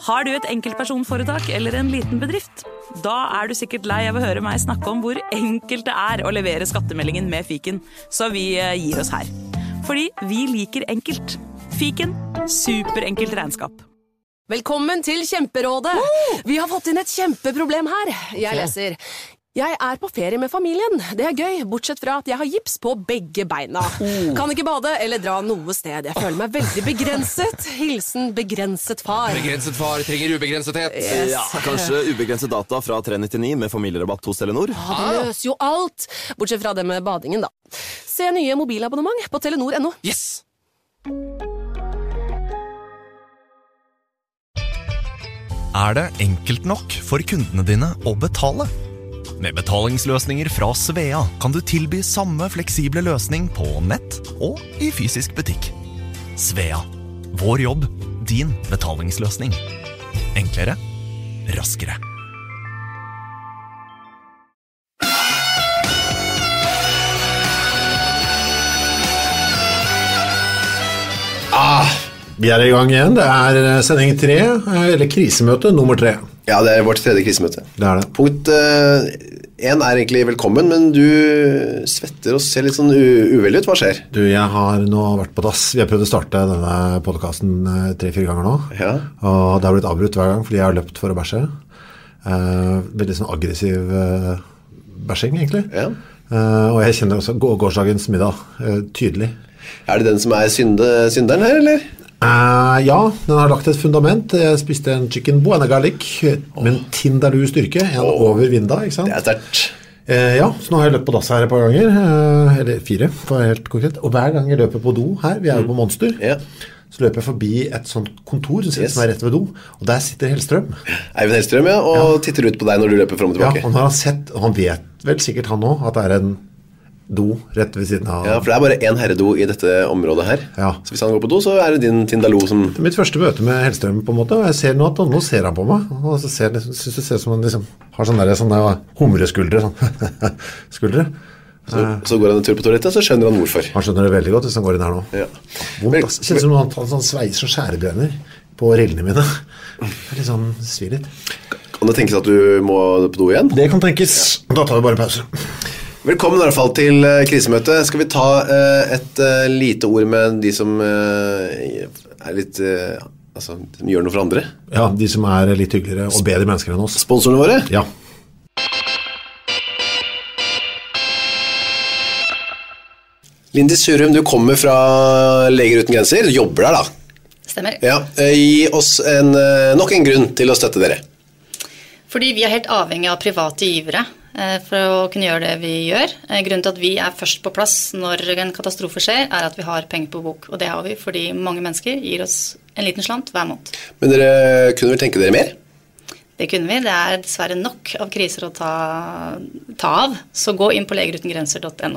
Har du et enkeltpersonforetak eller en liten bedrift? Da du sikkert lei av å høre meg snakke om hvor enkelt det å levere skattemeldingen med Fiken, så vi gir oss her. Fordi vi liker enkelt. Fiken, superenkelt regnskap. Velkommen til Kjemperådet! Vi har fått inn et kjempeproblem her. Jeg leser. Jeg på ferie med familien. Det gøy, bortsett fra at jeg har gips på begge beina. Kan ikke bade eller dra noe sted. Jeg føler meg veldig begrenset. Hilsen begrenset far. Begrenset far trenger ubegrensethet. Yes. Ja, kanskje ubegrenset data fra 399 med familierabatt hos Telenor. Det løser jo alt. Bortsett fra det med badingen da. Se nye mobilabonnement på telenor.no. Yes! Det enkelt nok for kundene dine å betale? Med betalingsløsninger fra Svea kan du tilby samme fleksible løsning på nett og i fysisk butikk. Svea. Vår jobb, din betalingsløsning. Enklere, raskere. Vi I gang igjen. Det sending 3, eller krisemøte nummer 3. Ja, det vårt tredje krisemøte. Det det. Punkt 1 egentlig velkommen, men du svetter og ser litt sånn uvel ut. Hva skjer? Du, jeg har nå vært på dass. Vi har prøvd å starte denne podcasten 3-4 ganger nå. Ja. Og det har blitt avbrutt hver gang, fordi jeg har løpt for å bæsje. Veldig sånn aggressiv bæsjing, egentlig. Ja. Og jeg kjenner også gårsdagens middag tydelig. Det den som synderen her, eller? Ja, den har lagt et fundament. Jeg spiste en chicken buena garlic med en Tindaloo styrke, en over vinda, ikke sant? Det sterkt. Ja, så nå har jeg løpt på dass her et par ganger, eller 4, for å være helt konkret. Og hver gang jeg løper på do her, vi jo på Monster, så løper jeg forbi et sånt kontor som rett ved do, og der sitter Hellstrøm. Eivind Hellstrøm, og titter ut på deg når du løper frem og tilbake. Ja, og når han har sett, og han vet vel sikkert han nå, at det en do rett ved siden av. Ja, for det bare en herredo I dette området her. Ja. Så hvis han går på do, så det din Tindaloo som... Det mitt første møte med Hellstrøm på en måte, og jeg ser nå at nå ser han på meg, og så synes det ser som han liksom har sånne humreskuldre, sånn skuldre. Så går han en tur på toalettet, så skjønner han hvorfor. Han skjønner det veldig godt hvis han går inn her nå. Ja. Vondt, kjennes som han tar sånn sveis og skjærebrenner på rillene mine. Det litt sånn svir litt. Kan det tenkes at du må på do igjen? Det kan tenkes. Da tar vi bare pause. Velkommen I hvert fall til krisemøte. Skal vi ta et lite ord med de som litt, altså, som gjør noe for andre? Ja, de som litt hyggeligere og bedre mennesker enn oss. Sponsorene våre? Ja. Lindy Surum, du kommer fra Leger Uten Grenser, du jobber der da? Stemmer. Ja, gi oss nok en grunn til å støtte dere. Fordi vi helt avhengig av private givere for å kunne gjøre det vi gjør. Grunnen til at vi først på plass når en katastrofe skjer, at vi har penger på bok. Og det har vi fordi mange mennesker gir oss en liten slant hver måned. Men dere kunne vel tenke dere mer? Det kunne vi. Det dessverre nok av kriser å ta av. Så gå inn på legerutengrenser.no.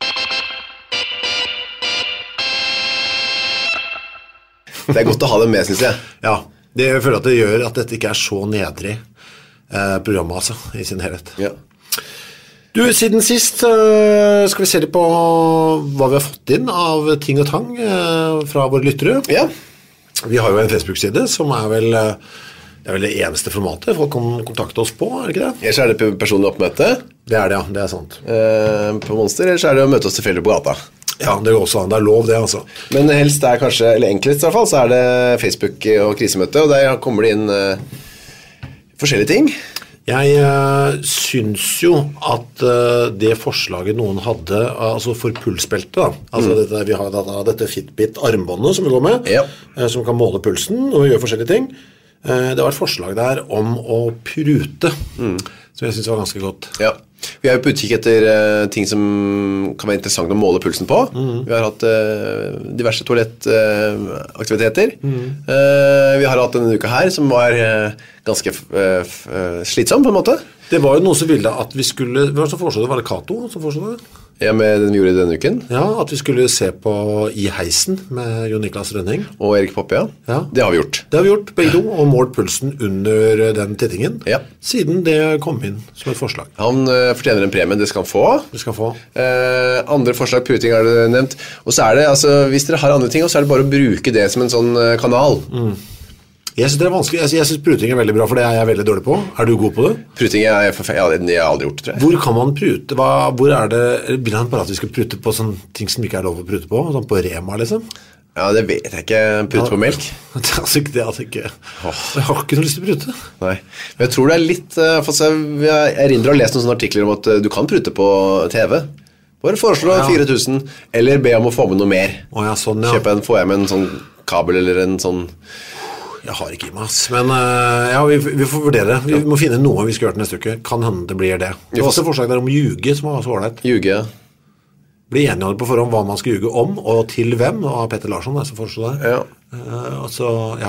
Det godt å ha det med, synes jeg. Ja, jeg føler at det gjør at dette ikke så nedrig programmet, altså, I sin helhet. Ja. Du, siden sist skal vi se litt på hva vi har fått inn av ting og tang fra våre lyttere. Ja. Vi har jo en Facebook-side som vel det eneste formatet folk kan kontakte oss på, det ikke det? Ellers det personlig oppmøte. Det det, ja. Det sant. På Monster, ellers det å møte oss tilfeldig på gata. Ja, det går også an. Det lov, det, altså. Men helst kanskje, eller enklest I hvert fall, så det Facebook og krisemøte, og der kommer det inn forskjellige ting. Jeg synes jo at det forslaget noen hadde, altså for pulsbeltet da, altså vi har dette Fitbit-armbåndet som vi går med, som kan måle pulsen og gjøre forskjellige ting. Det var et forslag der om å prute, som jeg synes var ganske godt. Ja. Vi jo på utkikk etter ting som kan være interessant å måle pulsen på. Vi har hatt diverse toalettaktiviteter. Vi har hatt denne uka her som var ganske slitsom på en måte. Det var jo noen som ville at vi skulle, hva som foreslå det? Var det Kato som foreslå det? Ja, med den vi gjorde denne uken. Ja, at vi skulle se på I heisen med Jon Niklas Rønning. Og Erik Poppe, ja. Det har vi gjort. Det har vi gjort, begge to, og målt pulsen under den tittingen. Ja. Siden det kom inn som et forslag. Han fortjener en premie, det skal han få. Det skal han få. Andre forslag, pruting har du nevnt. Og så det, altså, hvis dere har andre ting, så det bare å bruke det som en sånn kanal. Jeg synes det er vanskelig. Jeg synes pruting er veldig bra, for det er jeg veldig dårlig på. Er du god på det? Pruting er jeg har aldri gjort, tror jeg. Hvor kan man prute? Hvor er det? Vil han bare at vi skal prute på sånne ting som ikke er lov å prute på? Sånn på Rema, liksom? Ja, det vet jeg ikke. Prute på melk? Det er ikke. Jeg har ikke noe lyst til å prute. Nei. Men jeg tror det er litt jeg erindrer å ha lest noen sånne artikler om at du kan prute på TV. Bare foreslå 4000, eller be om å få med noe mer. Sånn, Få hjem en sånn kabel eller en sånn. Jeg har ikke i meg, men vi får vurdere. Vi må finne noe vi skal gjøre til neste uke. Kan hende det blir det. Det var også forslag der om ljuge, som var så ordentlig. Ljuge, ja. Bli enige på forhånd hva man skal ljuge om, og til hvem, og Petter Larsson som foreslår det. Så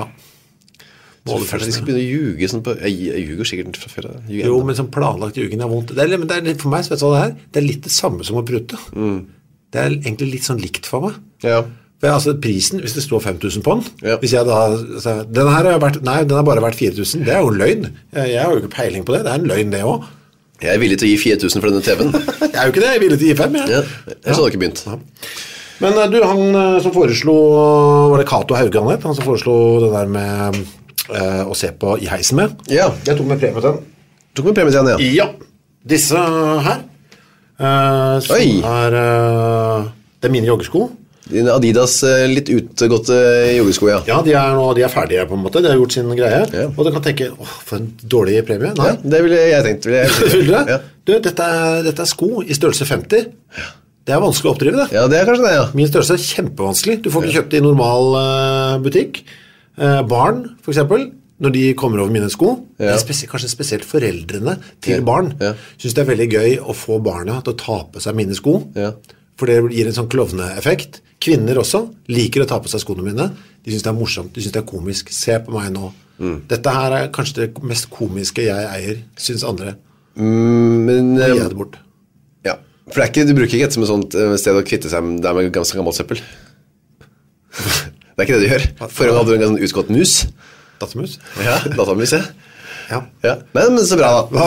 de skal begynne å ljuge sånn på. Jeg ljuger sikkert fra før. Jo, men sånn planlagt ljugen er vondt. Det er litt for meg, vet du hva det er? Det er litt det samme som å prute. Det er egentlig litt sånn likt for meg. Ja. For prisen, hvis det står 5000 på den, hvis jeg da den her har bare vært 4000, det er jo en løgn. Jeg har jo ikke peiling på det, det er en løgn det også. Jeg er villig til å gi 4000 for denne TV-en. Jeg er jo ikke det, jeg er villig til å gi 5, jeg. Jeg hadde ikke begynt. Men du, han som foreslo, var det Cato Hauge han het? Han som foreslo det der med å se på i heisen med. Ja. Jeg tok med premie til den. Tok med premie til den, ja. Disse her, som det er mine joggesko. Dine Adidas litt utgåtte joggesko, ja. Ja, de er ferdige på en måte. De har gjort sin greie. Ja. Og du kan tenke, for en dårlig premie. Nei. Ja, det ville jeg tenkt. Ja. Du, dette er sko i størrelse 50. Det er vanskelig å oppdrive det. Ja, det er kanskje det, ja. Min størrelse er kjempevanskelig. Du får ikke kjøpt det i normal butikk. Barn, for eksempel, når de kommer over mine sko, kanskje spesielt foreldrene til barn, synes det er veldig gøy å få barna til å ta på seg mine sko. Ja. For det gir en sånn klovneeffekt. Kvinner også liker å ta på seg skoene mine. De synes det er morsomt, de synes det er komisk. Se på meg nå. Dette her er kanskje det mest komiske jeg eier, synes andre. Men gi det bort. Ja, for du bruker ikke et som et sånt sted å kvitte seg der med ganske gammelt søppel. Det er ikke det du gjør. Forrige hadde du en ganske utgått mus. Datamus? Ja, datamus, ja. Ja. Men så bra da.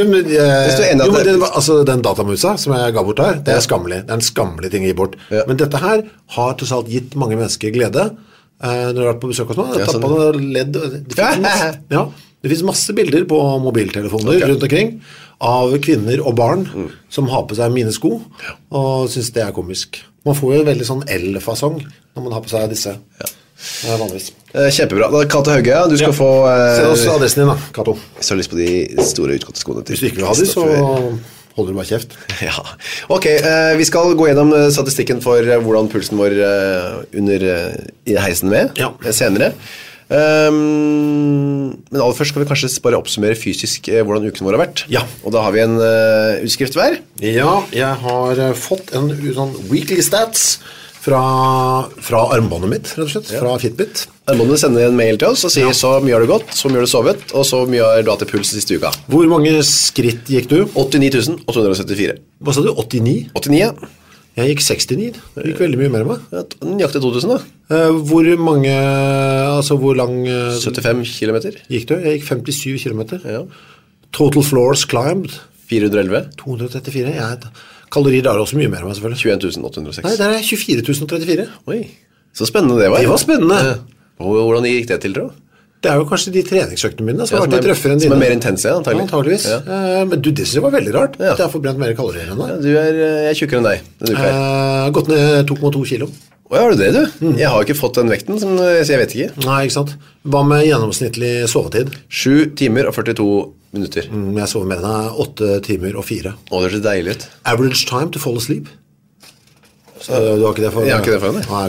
Den datamusa som jeg ga bort her, det er skammelig. Det er en skammelig ting å gi bort. Men dette her har tross alt gitt mange mennesker glede. Når du har vært på besøk hos meg, det finnes masse bilder på mobiltelefoner rundt omkring av kvinner og barn som har på seg mine sko og synes det er komisk. Man får jo veldig sånn L-fasong når man har på seg disse. Vanligvis. Kjempebra. Da er Cato Hauge, du skal få Se oss adressen din da, Cato. Så har lyst på de store utgåtte skoene til. Hvis du ikke vil ha de, så holder du bare kjeft. Ja. Ok, vi skal gå gjennom statistikken for hvordan pulsen vår i heisen med senere. Men aller først skal vi kanskje bare oppsummere fysisk hvordan uken vår har vært. Ja. Og da har vi en utskrift hver. Ja, jeg har fått en sånn weekly stats fra armbåndet mitt, rett og slett, fra Fitbit. Armbåndet sender en mail til oss og sier så mye har du gått, så mye har du sovet, og så mye har du hatt i puls siste uka. Hvor mange skritt gikk du? 89.874. Hva sa du? 89? 89, ja. Jeg gikk 69. Det gikk veldig mye mer med. Nøyaktig 2000 da. Hvor mange, altså hvor lang 75 kilometer. Gikk du? Jeg gikk 57 kilometer. Ja. Total floors climbed 411. 234, kalorier der er også mye mer med selvfølgelig. 21.806. Nei, der er 24.034. Oi, så spennende det var. Det var spennende. Hvordan gikk det til, tror du? Det er jo kanskje de treningsøktene mine som har vært litt røffere enn dine. Som er mer intense, antagelig. Antageligvis. Men du, det synes jeg var veldig rart. At jeg har forbrent mer kalorier enn deg. Jeg er tjukkere enn deg denne uka her. Gått ned 2,2 kilo. Har du det, du? Jeg har ikke fått den vekten, så jeg vet ikke. Nei, ikke sant. Hva med gjennomsnittlig sovetid? 7 timer og 42 minutter. Jeg sover mer enn 8 timer og 4. Det er så deilig ut. Average time to fall asleep? Så du har ikke det for? Jeg har ikke det for meg. Nei,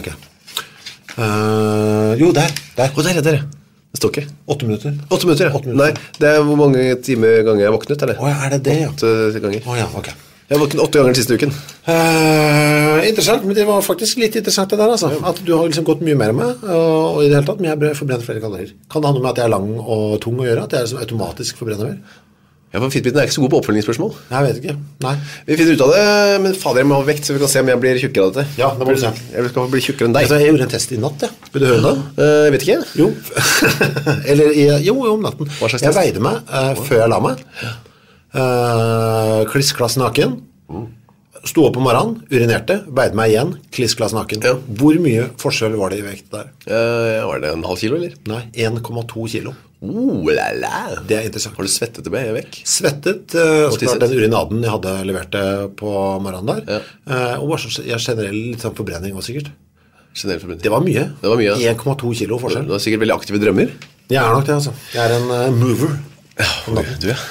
ok. Jo, der. Der. Det står ikke. 8 minutter. 8 minutter, ja. Nei, det er hvor mange ganger jeg har våknet, er det? Er det det, ja? 8 ganger. Ja, ok. Jeg har våknet 8 ganger den siste uken. Interessant, men det var faktisk litt interessant det der, altså. At du har liksom gått mye mer med, og i det hele tatt, men jeg forbrenner flere kalorier. Kan det handle med at jeg er lang og tung å gjøre? At jeg liksom automatisk forbrenner mer? Ja, for Fitbiten er ikke så god på oppfølgingsspørsmål. Jeg vet ikke, nei. Vi finner ut av det, men fader, jeg må ha vekt, så vi kan se om jeg blir tjukkere av dette. Ja, det må du se. Jeg skal bli tjukkere enn deg. Jeg gjorde en test i natt, ja. Vil du høre det? Jeg vet ikke. Jo. jo, om natten. Hva slags test? Jeg veide meg før jeg la meg. Kliss-klass naken. sto opp om morgenen, urinerte, veide meg igjen, kliss-klass naken. Ja. Hvor mye forskjell var det i vekt der? Var det en halv kilo, eller? Nei, 1,2 kilo. La la. Det er interessant. Har du svettet det med vekk? Svettet, så klart den urinaden jeg hadde levert på morgenen der. Og bare så, jeg generelt litt sånn forbrenning også sikkert. Det var mye. 1,2 kilo forskjell. Du har sikkert veldig aktive drømmer. Jeg er nok det, altså. Jeg er en mover. Ja, du, ja.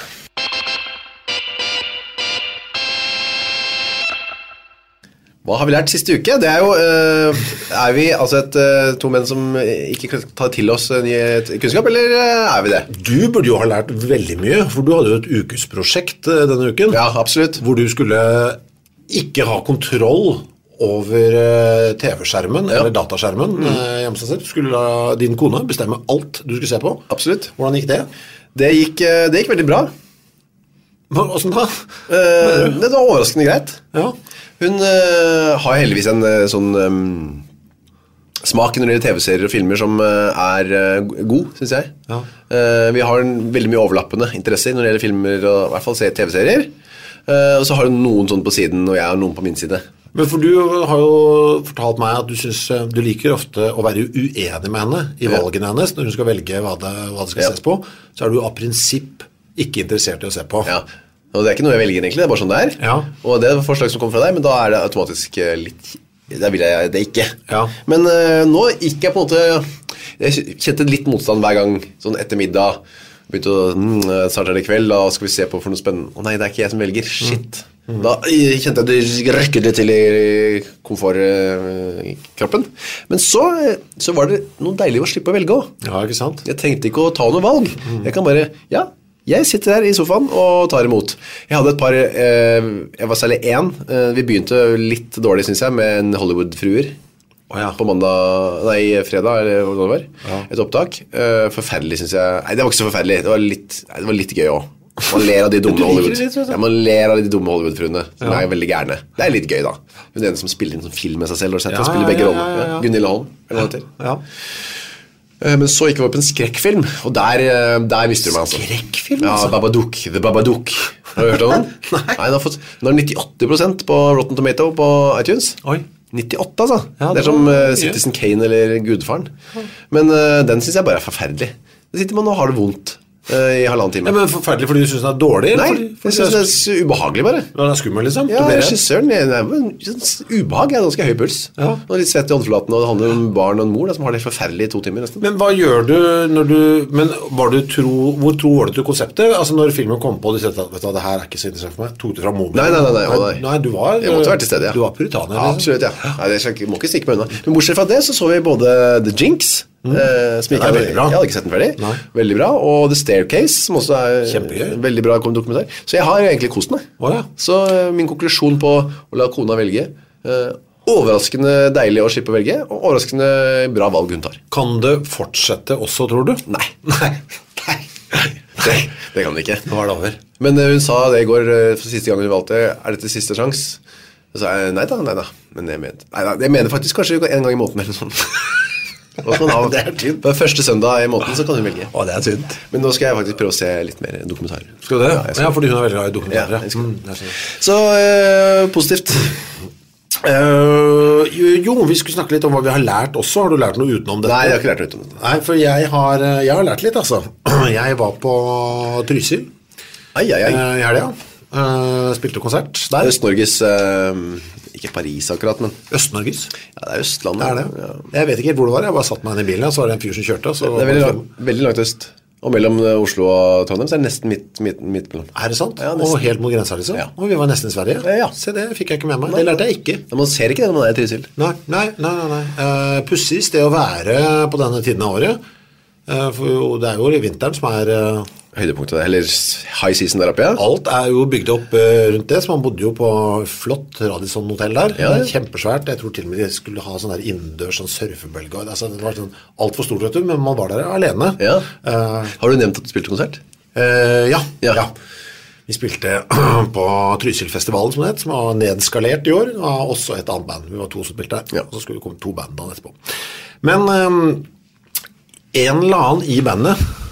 Hva har vi lært siste uke? Det er jo, er vi altså to menn som ikke tar til oss ny kunnskap, eller er vi det? Du burde jo ha lært veldig mye, for du hadde jo et ukesprosjekt denne uken. Ja, absolutt. Hvor du skulle ikke ha kontroll over TV-skjermen eller dataskjermen hjemme seg selv. Du skulle la din kone bestemme alt du skulle se på. Absolutt. Hvordan gikk det? Det gikk veldig bra. Hvordan da? Det var overraskende greit. Ja. Hun har heldigvis en sånn smak når det gjelder TV-serier og filmer som er god, synes jeg. Ja. Vi har veldig mye overlappende interesser når det gjelder filmer og i hvert fall TV-serier. Og så har hun noen sånn på siden, og jeg har noen på min side. Men for du har jo fortalt meg at du synes du liker ofte å være uenig med henne i valgene hennes. Når hun skal velge hva det skal ses på, så er du av prinsipp ikke interessert i å se på. Ja, og det er ikke noe jeg velger egentlig, det er bare sånn det er. Ja. Og det er et forslag som kommer fra deg, men da er det automatisk litt, da vil jeg det ikke. Ja. Men nå gikk jeg på en måte, jeg kjente litt motstand hver gang, sånn etter middag, begynte å starte det i kveld, da skal vi se på for noe spennende. Å nei, det er ikke jeg som velger, shit. Da kjente jeg det røkket litt til i komfortkroppen. Men så var det noe deilig å slippe å velge også. Ja, ikke sant? Jeg tenkte ikke å ta noe valg. Jeg kan bare, jeg sitter her i sofaen og tar imot. Jeg hadde et par, jeg var særlig en, vi begynte litt dårlig synes jeg med en Hollywood-fruer på fredag, eller hva det var, et opptak. Forferdelig synes jeg, nei det var ikke så forferdelig, det var litt gøy også. Man ler av de dumme Hollywood-fruene som er veldig gærne. Det er litt gøy da. Hun er den som spiller inn sånn film med seg selv og spiller begge rollene. Gunilla Holm, eller noe til. Ja. Men så gikk vi på en skrekkfilm, og der visste du meg altså. Skrekkfilm? Ja, Babadook, The Babadook. Har du hørt om den? Nei. Den har 98% på Rotten Tomato på iTunes. Oi. 98 altså. Ja, det er som Citizen Kane eller Gudfaren. Men den synes jeg bare er forferdelig. Det sitter man og har det vondt i halvannen time. Ja, men forferdelig fordi du synes den er dårlig? Nei, jeg synes det er ubehagelig bare. Den er skummel liksom? Ja, regissøren ubehag, jeg har ganske høy puls. Og litt svett i håndflaten, og det handler om barn og en mor som har det forferdelig i 2 timer nesten. Men hva gjør du når du, hvor tro var du til konseptet? Altså når filmen kom på, du sier at vet du, det her er ikke så interessant for meg, tok du fra mobilen? Nei, du var... Jeg måtte være til stede, ja. Du var puritaner. Ja, absolutt, ja. Nei, det må ikke stikke meg unna. Men bortsett fra det, så vi både The Jinx, som ikke jeg hadde ikke sett den ferdig. Veldig bra, og The Staircase, som også er veldig bra dokumentar. Så jeg har egentlig kost meg. Så min konklusjon på å la kona velge, overraskende deilig å slippe å velge, og overraskende bra valg hun tar. Kan det fortsette også, tror du? Nei. Det kan det ikke. Nå var det over. Men hun sa det i går, for siste gang hun valgte, er dette siste sjans? Så sa jeg, nei da. Men jeg mener faktisk kanskje en gang i måneden eller sånn. Det er tynt. På første søndag i måneden så kan du velge. Det er tynt. Men nå skal jeg faktisk prøve å se litt mer dokumentarer. Skal du det? Ja, fordi hun er veldig glad i dokumentarer. Så positivt. Jo, vi skulle snakke litt om hva vi har lært også. Har du lært noe utenom dette? Nei, jeg har ikke lært noe utenom dette. Nei, for jeg har lært litt, altså. Jeg var på Trysil i helga. Spilte konsert der. Øst-Norges ikke Paris akkurat, men Øst-Norges? Ja, det er Østlandet. Det er det. Ja. Jeg vet ikke helt hvor det var. Jeg bare satt meg inn i bilen, så var det en fyr som kjørte. Det er veldig langt øst. Og mellom Oslo og Trondheim så er det nesten midt mellom. Er det sant? Ja, og helt mot grensa liksom? Ja. Og vi var nesten i Sverige. Ja. Se, det fikk jeg ikke med meg. Det lærte jeg ikke. Man ser ikke det når man er i Trysil. Nei. Pussig sted å være på denne tiden av året. For det er jo vinteren som er... høydepunktet, eller high season der oppe, ja. Alt er jo bygd opp rundt det, så man bodde jo på flott Radisson-hotell der. Ja. Det er kjempesvært. Jeg tror til og med de skulle ha sånn der innendørs sånn surfebølge. Altså, det var sånn alt for stort, vet du, men man var der alene. Ja. Har du nevnt at du spilte konsert? Ja. Vi spilte på Trysilfestivalen, som det het, som var nedskalert i år, og også et annet band. Vi var 2 som spilte der, og så skulle det komme 2 band da etterpå. Men en eller annen i bandet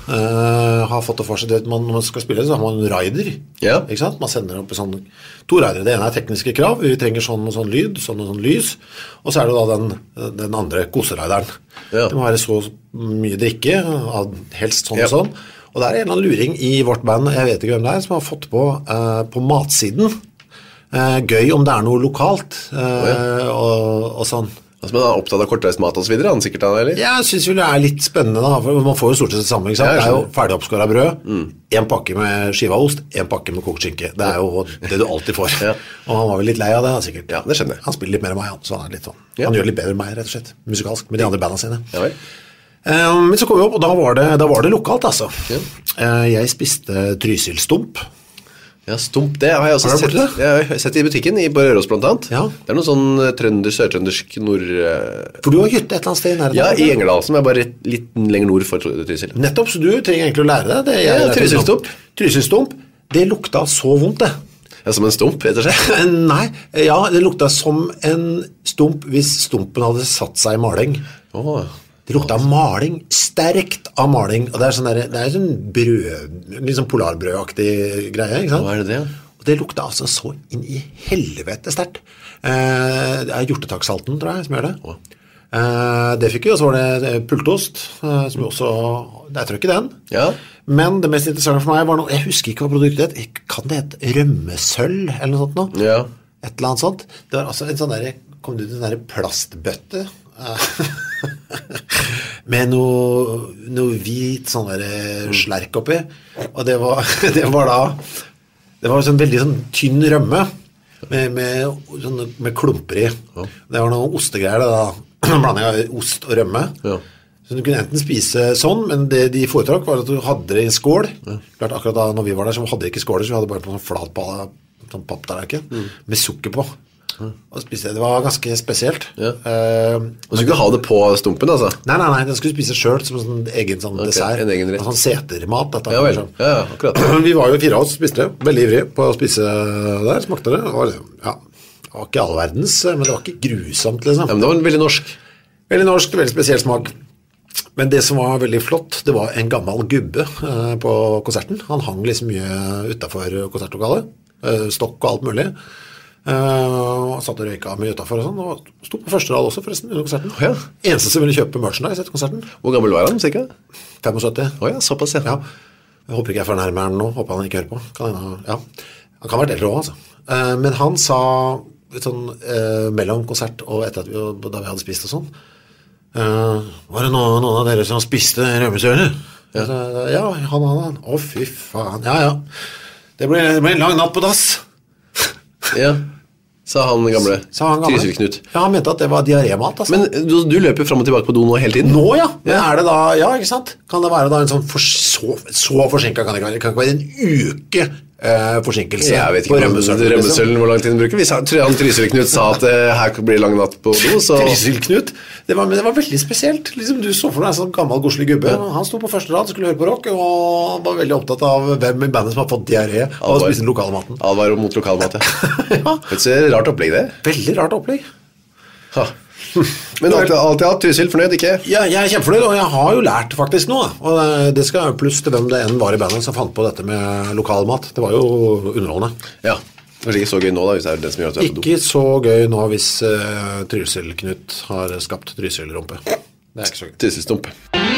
har fått det for seg, når man skal spille, så har man en rider, ikke sant? Man sender opp sånn, 2 ridere, det ene tekniske krav, vi trenger sånn og sånn lyd, sånn og sånn lys, og så det da den andre koserideren. Det må være så mye drikke, helst sånn og sånn, og det en eller annen luring i vårt band, jeg vet ikke hvem det som har fått på matsiden, gøy om det noe lokalt, og sånn. Altså, man opptatt av kortreist mat og så videre, sikkert da, eller? Ja, jeg synes jo det litt spennende da, for man får jo stort sett det samme, ikke sant? Det jo ferdig oppskåret brød, en pakke med skiva ost, en pakke med kokt skinke. Det jo det du alltid får. Og han var vel litt lei av det, sikkert. Ja, det skjønner jeg. Han spiller litt mer enn meg, så han litt sånn. Han gjør litt bedre enn meg, rett og slett, musikalsk, med de andre bandene sine. Ja vel. Men så kom vi opp, og da var det lokalt, altså. Jeg spiste Trysil-stump. Ja, stump, det har jeg også sett. Jeg har sett i butikken, på Røros blant annet. Ja. Det noe sånn sørtrøndersk nord... For du har hytte et eller annet sted i nærheten? Ja, i Engerdal, som bare litt lenger nord for Trysil. Nettopp, så du trenger egentlig å lære det. Trysil-stump. Trysil-stump, det lukta så vondt, det. Ja, som en stump, rett og slett? Nei, ja, det lukta som en stump hvis stumpen hadde satt seg i maling. Det lukta maling, sterkt av maling, og det sånn brød, litt sånn polarbrødaktig greie, ikke sant? Hva det? Og det lukta altså så inn i helvete sterkt. Det hjortetaksalten, tror jeg, som gjør det. Det fikk vi, og så var det pultost, som også, jeg tror ikke den. Ja. Men det mest interessante for meg var noe, jeg husker ikke hva produktet kan det hete rømmesølv, eller noe sånt nå? Ja. Et eller annet sånt. Det var altså en sånn der, kom det ut en sånn plastbøtte, med noe hvit sånn der slerk oppi, og det var sånn veldig sånn tynn rømme med klumper i. Det var noe ostegreier da, blanding av ost og rømme. Så du kunne enten spise sånn, men det de foretrakk var at du hadde det i en skål. Klart akkurat da når vi var der så hadde vi ikke skåler, så vi hadde bare på sånn flat sånn papptallerken med sukker på. Og spise det var ganske spesielt. Og så skulle du ha det på stumpen, altså? Nei, den skulle spise selv som en sånn egen sånn dessert. En egen rett. Sånn setermat. Ja vel, ja, akkurat. Vi var jo 4 av oss, spiste det. Veldig ivrig på å spise der, smakte det. Det var ikke all verdens, men det var ikke grusomt, liksom. Ja, men det var veldig norsk. Veldig norsk, veldig spesiell smak. Men det som var veldig flott, det var en gammel gubbe på konserten. Han hang liksom mye utenfor konsertlokalet. Stokk og alt mulig. Satt og røyka mye utenfor og sånn, og stod på første rad også forresten under konserten. Eneste som ville kjøpe merchandise etter konserten. Hvor gammel var han, sikkert? 75. Såpass, ja. Jeg håper ikke jeg fornærmer han nå, håper han ikke hører på. Han kan være eldre også, altså. Men han sa sånn, mellom konsert og etter at da vi hadde spist og sånn, var det noen av dere som spiste rømmesøle? Ja, han. Å, fy faen. Ja. Det ble en lang natt på dass. Ja, sa han gamle Trysil-Knut. Ja, han mente at det var diarrémat, altså. Men du løper frem og tilbake på do nå hele tiden? Nå, ja. Men det da, ikke sant? Kan det være da en sånn så forsinket kan det ikke være? Det kan ikke være en uke forsinkelse. Jeg vet ikke rømmesøllen hvor lang tid den bruker. Vi tror han Trysil-Knut sa at her blir lang natt på do, så... Trysil-Knut? Det var veldig spesielt. Liksom, du så for deg en sånn gammel, godslig gubbe. Han stod på første rad, skulle høre på rock, og han var veldig opptatt av hvem i bandet som har fått diarré av å spise den lokale maten. Advar mot lokalmat, ja. Det er rart opplegg, det. Veldig rart opplegg. Men alltid hatt Trysil fornøyd, ikke? Ja, jeg kjempefornøyd, og jeg har jo lært faktisk nå, og det skal pluss til hvem det enn var i bandet som fant på dette med lokal mat. Det var jo underholdende. Ja, kanskje ikke så gøy nå da, hvis det den som gjør at du på do. Ikke så gøy nå hvis Trysil-Knut har skapt Trysil-rumpe. Det ikke så gøy. Trysil-stump.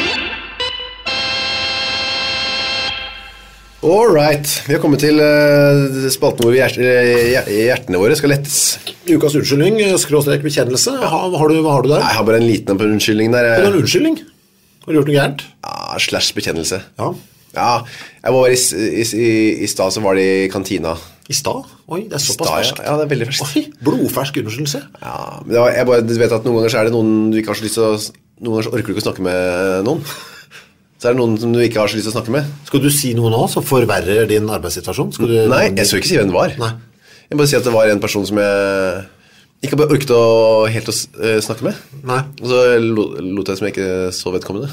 Alright, vi har kommet til spalten hvor hjertene våre skal lettes. Ukas unnskyldning, skråstrek bekjennelse. Hva har du der? Jeg har bare en liten unnskyldning der. Har du en unnskyldning? Har du gjort noe gærent? Ja, / bekjennelse. Ja. Ja, jeg var i sted, så var det i kantina. I sted? Oi, det såpass ferskt. Ja, det veldig ferskt. Oi, blodfersk unnskyldelse. Ja, men du vet at noen ganger så det noen du ikke har så lyst til å... Noen ganger så orker du ikke å snakke med noen. Så det noen som du ikke har så lyst til å snakke med. Skal du si noe nå som forverrer din arbeidssituasjon? Nei, jeg skal ikke si hvem det var. Nei. Jeg må bare si at det var en person som jeg ikke bare orket helt å snakke med. Nei. Og så lot jeg som jeg ikke så vedkommende.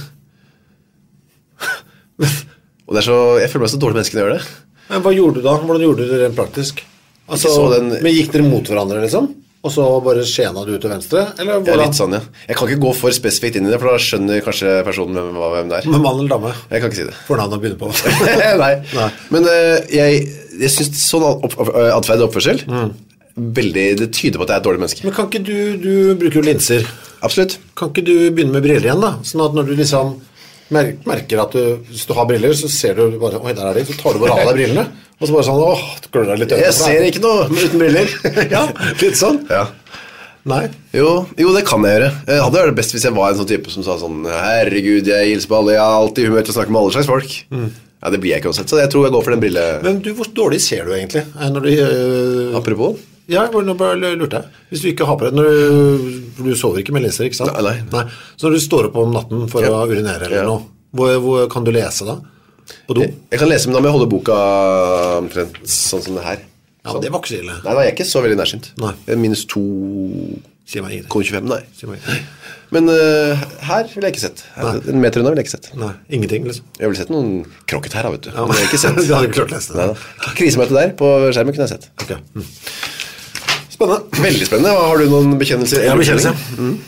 Og jeg føler meg så dårlig menneske når jeg gjør det. Men hva gjorde du da? Hvordan gjorde du det rent praktisk? Altså, men gikk dere mot hverandre liksom? og så bare skjena du ut til venstre, eller hvordan? Ja, litt sånn, ja. Jeg kan ikke gå for spesifikt inn i det, for da skjønner kanskje personen hvem det er. Med mann eller dame? Jeg kan ikke si det. Fornavnet begynner på. Nei. Men jeg synes sånn adferd og oppførsel, det tyder på at jeg er et dårlig menneske. Men kan ikke du bruker jo linser. Absolutt. Kan ikke du begynne med briller igjen da? Sånn at når du liksom merker at hvis du har briller, så ser du bare, oi, der er de, så tar du bare av deg brillene. Og så bare sånn, det klør deg litt øyne. Jeg ser ikke noe uten briller. Ja, litt sånn. Ja. Nei. Jo, det kan jeg gjøre. Jeg hadde vært best hvis jeg var en sånn type som sa sånn, herregud, jeg hilser på alle, jeg har alltid humør til å snakke med alle slags folk. Ja, det blir jeg ikke uansett, så jeg tror jeg går for den brille. Men du, hvor dårlig ser du egentlig? Når du, apropos? Ja, nå bare lurte jeg. Hvis du ikke har på det, for du sover ikke med linser, ikke sant? Nei. Så når du står opp om natten for å urinere eller noe, hvor kan du lese da? På do? Jeg kan lese, men da må jeg holde boka omtrent sånn som det her. Ja, men det var ikke så ille. Nei, jeg er ikke så veldig nærsynt. Nei. Minus 2... Sier meg ingenting. 25, nei. Sier meg ingenting. Men her vil jeg ikke sett. En meter unna vil jeg ikke sett. Nei, ingenting liksom. Jeg vil sett noen krokket her, vet du. Ja. Men jeg har ikke sett. Du hadde ikke klart lest det. Krisemøte der på skjermen kunne jeg sett. Ok. Spennende. Veldig spennende. Har du noen bekjennelser? Ja, bekjennelse.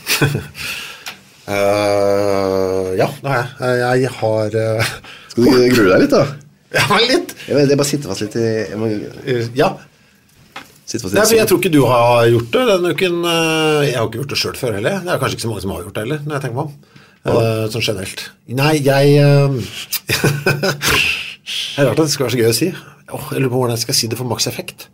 Ja, det har jeg. Jeg har... Skal du grue deg litt da? Ja, litt. Jeg bare sitter fast litt i... Ja. Nei, for jeg tror ikke du har gjort det denne uken. Jeg har ikke gjort det selv før heller. Det er kanskje ikke så mange som har gjort det heller, når jeg tenker meg om. Sånn generelt. Nei, jeg... Det er rart at det skal være så gøy å si. Jeg lurer på hvordan jeg skal si det for maks effekt.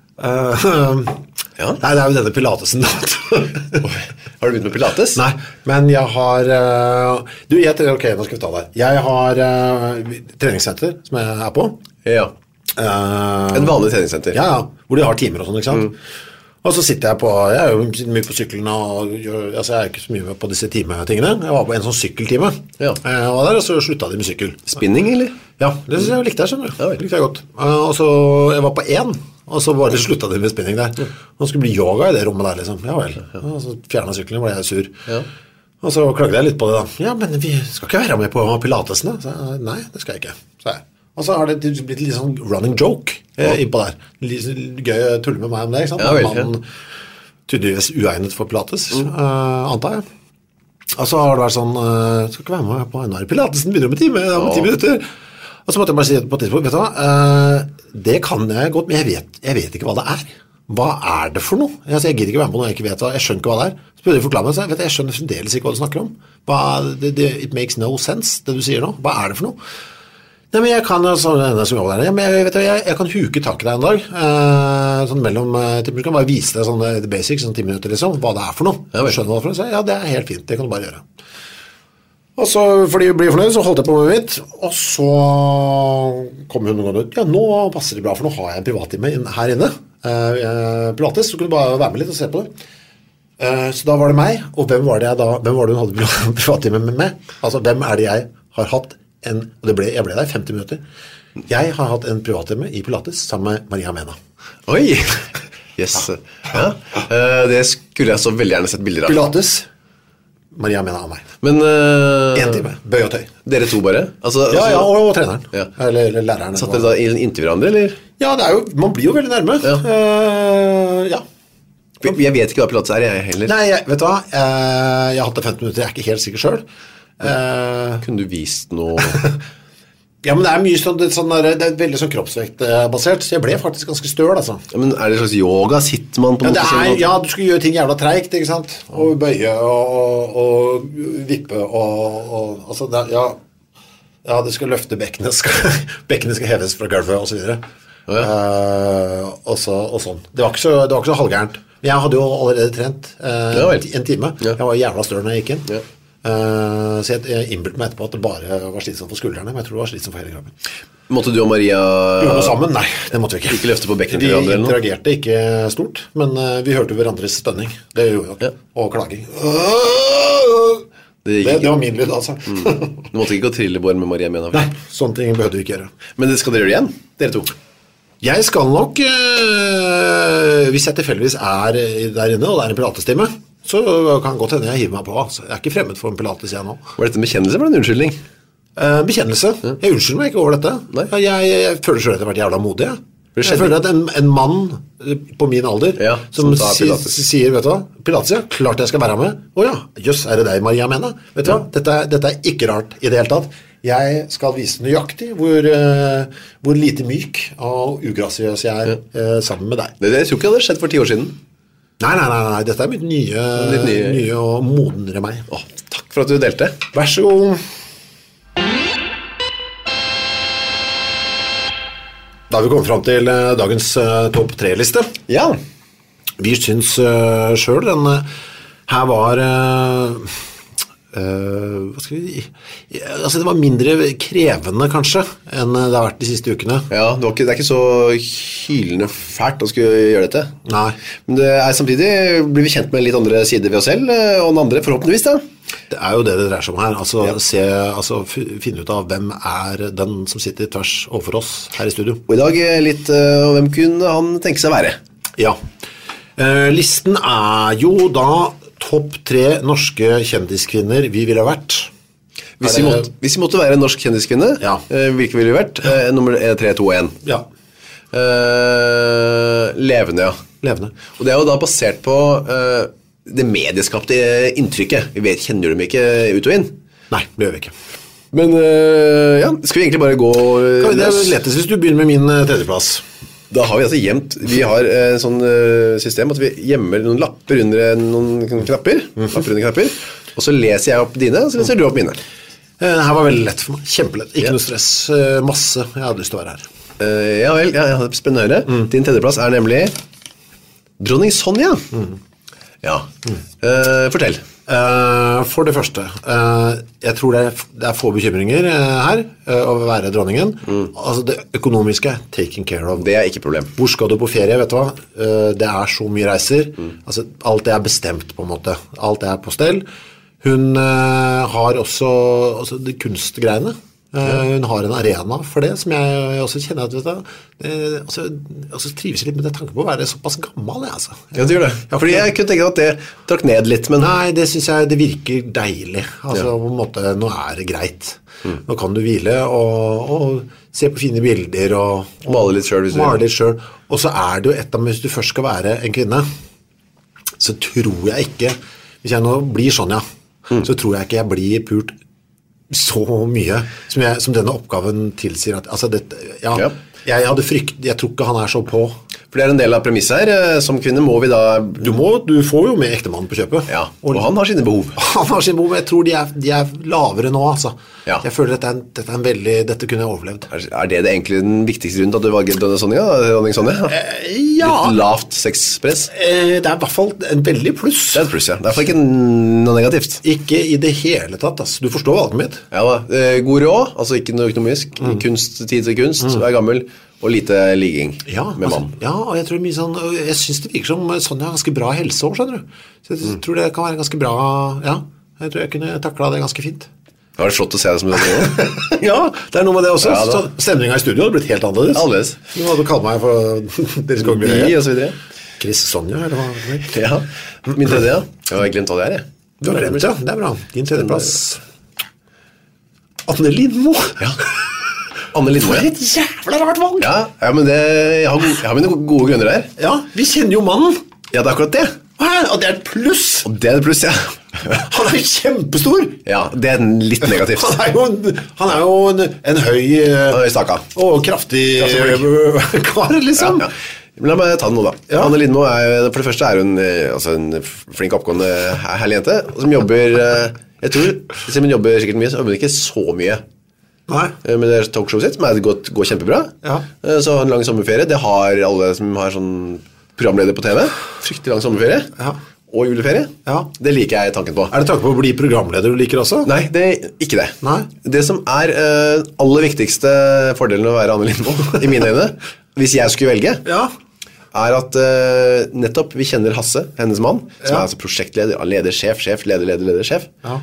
Ja. Nei, det er jo denne pilatesen da. Har du begynt med pilates? Nei, men jeg har ok, nå skal vi ta det. Jeg har treningssenter som jeg er på. Ja. En vanlig treningssenter. Ja, hvor de har timer og sånn, ikke sant? Og så sitter jeg er jo mye på sykkelen og jeg er ikke så mye med på disse timetingene. Jeg var på en sånn sykkeltime. Ja. Og så sluttet de med sykkel. Spinning, eller? Ja, det synes jeg likte jeg, skjønner du. Ja, det likte jeg godt. Og så jeg var på en, og så bare sluttet de med spinning der. Og det skulle bli yoga i det rommet der, liksom. Ja vel. Og så fjernet sykkelen, ble jeg sur. Ja. Og så klagde jeg litt på det da. Ja, men vi skal ikke være med på pilatesene. Så jeg, nei, det skal jeg ikke, sa jeg. Og så har det blitt litt sånn running joke innpå der. Litt gøy å tulle med meg om det, ikke sant? Ja, vel, man tydeligvis uegnet for pilates, antar jeg. Og så har det vært sånn, skal ikke være med på en pilatesen, begynner med 10 minutter. Og så måtte jeg bare si på et tidspunkt, vet du hva, det kan jeg godt, men jeg vet ikke hva det er. Hva er det for noe? Jeg gidder ikke være med på noe jeg ikke vet, jeg skjønner ikke hva det er. Så prøvde jeg å forklare meg, så jeg skjønner fremdeles ikke hva du snakker om. It makes no sense, det du sier nå. Hva er det for noe? Nei, men jeg kan jeg kan huke tak i deg en dag sånn mellom timer, kan bare vise deg sånn the basics, sånn 10 minutter liksom, hva det er for noe. Skjønner hva det er for noe? Så, ja, det er helt fint, det kan du bare gjøre. Og så, fordi jeg ble fornøyd, så holdt jeg på med mitt, og så kom hun og ut, ja, nå passer det bra, for nå har jeg en privattime her inne, pilates, så kunne du bare være med litt og se på det. Så da var det meg, og hvem var det hun hadde privattime med? Altså, hvem er det jeg har hatt jeg ble der i 50 minutter. Jeg har hatt en privattime i Pilates sammen med Maria Mena. Oi! Yes. Ja. Det skulle jeg så veldig gjerne sett bilder av. Pilates, Maria Mena og meg. Men, en time, bøy og tøy. Dere to bare? Ja, og treneren. Ja. Eller læreren. Satt dere da inntil hverandre, eller? Ja, man blir jo veldig nærme. Ja. Jeg vet ikke hva Pilates er, jeg heller. Nei, vet du hva? Jeg har hatt det 15 minutter, jeg er ikke helt sikker selv. Kunne du vist noe? Ja, men det er mye sånn der, det er veldig sånn kroppsvektbasert, så jeg ble faktisk ganske støl, altså. Ja, men er det slags yoga? Sitter man på noe? Ja, du skal gjøre ting jævla treigt, ikke sant? Og bøye og vippe og altså, ja, det skal løfte bekkenet skal heves fra gulvet og så videre. Og sånn. Det var ikke så halvgærent. Jeg hadde jo allerede trent en time. Jeg var jævla støl når jeg gikk inn. Så jeg innbilte meg etterpå at det bare var slitsomt for skuldrene, men jeg tror det var slitsomt for hele kroppen. Måtte du og Maria gjøre sammen? Nei, det måtte vi ikke. Ikke løfte på bekken til hverandre? Vi interagerte ikke stort, men vi hørte hverandres stønning. Det gjorde vi. Og klaging. Det var min lyd, altså. Du måtte ikke gå trillebår med Maria Mena? Nei, sånne ting behøvde vi ikke gjøre. Men det skal dere gjøre igjen, dere to? Jeg skal nok, hvis jeg tilfeldigvis er der inne, og det er en pilatestime, så kan godt hende jeg hiver meg på. Altså. Jeg er ikke fremmed for en pilates jeg nå. Var dette bekjennelse, var det en unnskyldning? Bekjennelse. Jeg unnskylder meg ikke over dette. Jeg føler selv at jeg har vært jævla modig. Jeg føler at en mann på min alder som sier, vet du hva, Pilates, ja, klart jeg skal være med. Åja, jøss, er det deg, Maria Mena? Vet du hva, dette er ikke rart i det hele tatt. Jeg skal vise nøyaktig hvor lite myk og ugrasiøs jeg sammen med deg. Det tror ikke det hadde skjedd for 10 år siden. Nei, dette er mitt nye og modnere meg. Takk for at du delte. Vær så god. Da har vi kommet frem til dagens topp 3-liste. Ja. Vi syns selv den her var hva skal vi altså det var mindre krevende kanskje enn det har vært de siste ukene. Ja, det er ikke så hylende fælt å skulle gjøre dette. Nei. Men det samtidig blir vi kjent med litt andre sider ved oss selv, og den andre forhåpentligvis da. Det er jo det dreier seg om her, altså finne ut av hvem er den som sitter tvers overfor oss her i studio. Og i dag litt hvem kunne han tenke seg være? Ja, listen er jo da topp 3 norske kjendiskvinner vi ville ha vært. Hvis vi måtte være en norsk kjendiskvinne, hvilke ville vi vært? Nummer 3, 2, 1. Ja. Levende, ja. Levende. Og det er jo da basert på det medieskapte inntrykket. Vi kjenner dem ikke ut og inn. Nei, det gjør vi ikke. Men skal vi egentlig bare gå det er lettest hvis du begynner med min 3.-plass. Da har vi altså gjemt, vi har en sånn system at vi gjemmer noen lapper under noen knapper, og så leser jeg opp dine, og så leser du opp mine. Det her var veldig lett for meg, kjempelett, ikke noe stress, masse, jeg hadde lyst til å være her. Ja vel, jeg hadde spennende å høre. Din 3.-plass er nemlig Dronning Sonja. Ja, fortell. For det første, jeg tror det er få bekymringer her å være dronningen. Altså det økonomiske, taking care of. Det er ikke problem. Hvor skal du på ferie, vet du hva? Det er så mye reiser. Altså alt det er bestemt på en måte. Alt det er på stell. Hun har også de kunstgreiene. Hun har en arena for det, som jeg også kjenner at, altså trives litt med det tanken på å være såpass gammel, altså. Ja, det gjør det. Ja, fordi jeg kunne tenke at det trakk ned litt, men... Nei, det synes jeg det virker deilig. Altså, på en måte, nå er det greit. Nå kan du hvile og se på fine bilder og male litt selv. Og så er det jo hvis du først skal være en kvinne, så tror jeg ikke, hvis jeg nå blir sånn, så tror jeg ikke jeg blir pult så mye som denne oppgaven tilsier at, altså dette, jeg hadde jeg tror ikke han er så på. For det er en del av premisset her, som kvinne må vi da... Du får jo med ektemannen på kjøpet. Ja, og han har sine behov. Han har sine behov, men jeg tror de er lavere nå, altså. Ja. Jeg føler dette kunne jeg overlevd. Er det egentlig den viktigste grunnen til at du valgte dronning Sonja? Ja. Litt lavt sexpress? Det er i hvert fall en veldig pluss. Det er et pluss, ja. Det er for ikke noe negativt. Ikke i det hele tatt, altså. Du forstår valget mitt. Ja da. God råd, altså ikke noe økonomisk. Kunst, tid til kunst, er gammel. Og lite ligging med mann. Ja, og jeg tror mye sånn, jeg synes det virker som Sonja har ganske bra helse også, skjønner du. Så jeg tror det kan være ganske bra, jeg tror jeg kunne taklet det ganske fint. Det var flott å se det som det nå. Ja, det er noe med det også. Ja, stemningen i studio har blitt helt annerledes. Annerledes. Nå hadde du kalt meg for deres kongelige. Og så videre. Chris Sonja, eller hva det var? Ja, min tredje, ja. Jeg har glemt hva det er, jeg. Du har glemt, ja. Det er bra. Din tredjeplass. Anne Lindmo. Ja. Anne Lindmo, ja. Et jævla rart valg. Ja, men jeg har mine gode grunner der. Ja, vi kjenner jo mannen. Ja, det er akkurat det. Og det er et pluss. Og det er et pluss, ja. Han er jo kjempestor. Ja, det er litt negativt. Han er jo en høy staka. Og kraftig kar, liksom. Ja. Men la meg ta den nå da. Ja. Anne Lindmo for det første er hun en flink oppgående herlig jente, som jobber, jeg tror, hvis hun jobber sikkert mye, så jobber hun ikke så mye. Nei. Med det talkshowet sitt, som går kjempebra. Ja. Så en lang sommerferie, det har alle som har sånn programleder på TV. Fryktelig lang sommerferie. Ja. Og juleferie. Ja. Det liker jeg tanken på. Er det tanken på å bli programleder du liker også? Nei, det er ikke det. Nei. Det som er aller viktigste fordelen å være Anne Lindmo, i mine øyne, hvis jeg skulle velge, er at nettopp vi kjenner Hasse, hennes mann, som er altså prosjektleder, leder, sjef, leder, sjef. Ja.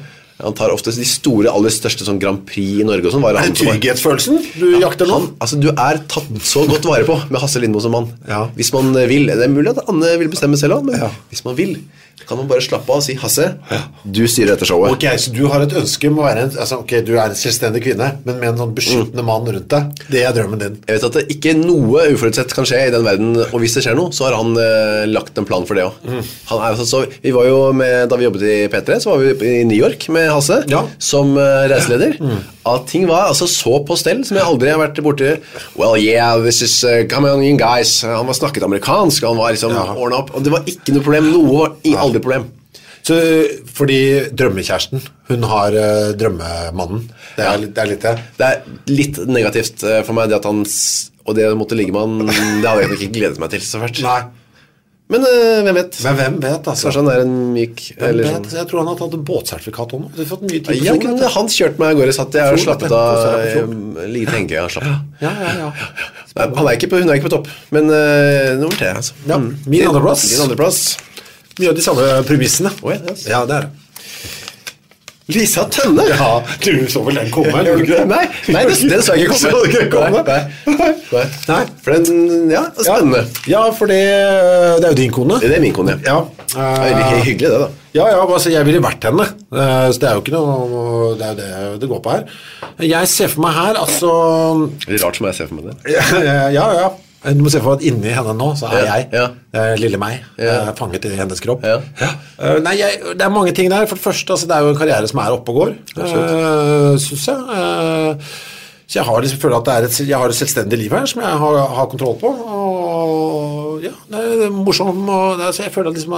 Han tar ofte de store, aller største sånn Grand Prix I Norge og sånn. Er det trygghetsfølelsen du jakter nå? Altså, du tatt så godt vare på med Hasse Lindmo som mann. Hvis man vil. Det mulig at Anne vil bestemme selv også, men hvis man vil, kan man bare slappe av og si, Hasse, du styrer dette showet. Ok, så du har et ønske om å være du er en selvstendig kvinne, men med en sånn beskyttende mann rundt deg. Det drømmen din. Jeg vet at det ikke noe uforutsett kan skje I den verden, og hvis det skjer noe, så har han lagt en plan for det også. Han altså så, vi var jo da vi jobbet I P3, så var vi I New York med Hasse, som reiseleder. At ting var altså så på stell som jeg aldri har vært borte. Well, yeah, this is, come on in guys. Han var snakket amerikansk, han var liksom ordnet opp, og det var ikke noe problem, noe var aldri problem. Så fordi drømmekjæresten, hun har drømmemannen, det er litt det? Det litt negativt for meg, det at han, og det måtte ligge med han, det hadde jeg ikke gledet meg til så først. Nei. Men hvem vet? Men hvem vet, altså? Kanskje han en myk eller sånn. Jeg tror han har tatt en båtsertifikat også. Du har fått mye tid på men han kjørte meg I går, satt jeg og slappet av litt tenke jeg har slappet. Ja. Hun er ikke på topp, men nummer 3 altså. Ja, min andreplass. Mye av de samme premissene. Ja, det det. Lisa Tønne? Ja, du så vel den komme, gjør du ikke det? Nei, det så jeg ikke komme. Nei, for den, spennende. Ja, for det jo din kone. Det min kone, ja. Det veldig hyggelig det da. Ja, altså jeg ville vært henne, så det jo ikke noe, det jo det går på her. Jeg ser for meg her, altså... Det rart som jeg ser for meg det. Ja. Du må se for at inni henne nå, så jeg, lille meg, fanget I hennes kropp. Nei, det mange ting der. For det første, altså, det jo en karriere som oppe og går, synes jeg. Så jeg har liksom følt at jeg har et selvstendig liv her, som jeg har kontroll på. Og ja, det morsomt, og så jeg føler at liksom,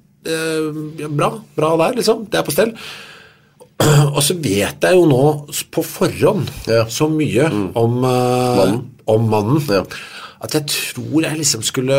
bra der, liksom. Det på stell. Og så vet jeg jo nå på forhånd så mye om mannen. At jeg tror jeg liksom skulle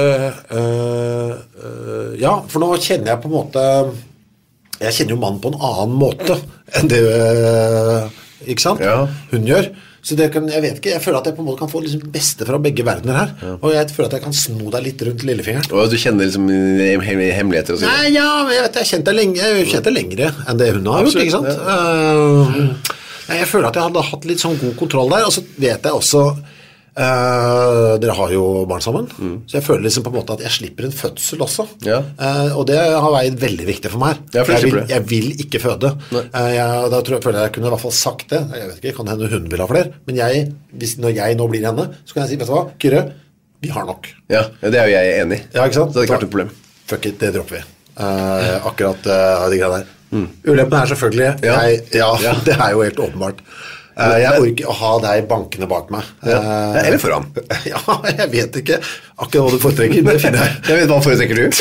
for nå kjenner jeg på en måte jeg kjenner jo mannen på en annen måte enn det ikke sant? Hun gjør så det kan, jeg vet ikke, jeg føler at jeg på en måte kan få liksom beste fra begge verdener her og jeg føler at jeg kan sno deg litt rundt lillefingeren og du kjenner liksom hemmeligheter og sånt? Nei, jeg vet, jeg kjente det lengre enn det hun har gjort, ikke sant? Jeg føler at jeg hadde hatt litt sånn god kontroll der og så vet jeg også dere har jo barn sammen så jeg føler liksom på en måte at jeg slipper en fødsel også og det har vært veldig viktig for meg jeg vil ikke føde da føler jeg kunne I hvert fall sagt det jeg vet ikke, kan hende hun vil ha flere men når jeg nå blir henne så kan jeg si, vet du hva, Kyrre vi har nok det jo jeg enig I ikke sant? Så det ikke vært et problem fuck it, det dropper vi akkurat de greiene der ulempen selvfølgelig det jo helt åpenbart jeg orker ikke å ha deg bankene bak meg eller foran ja, jeg vet ikke akkurat hva du foretrekker det finner jeg vet hva foretrekker du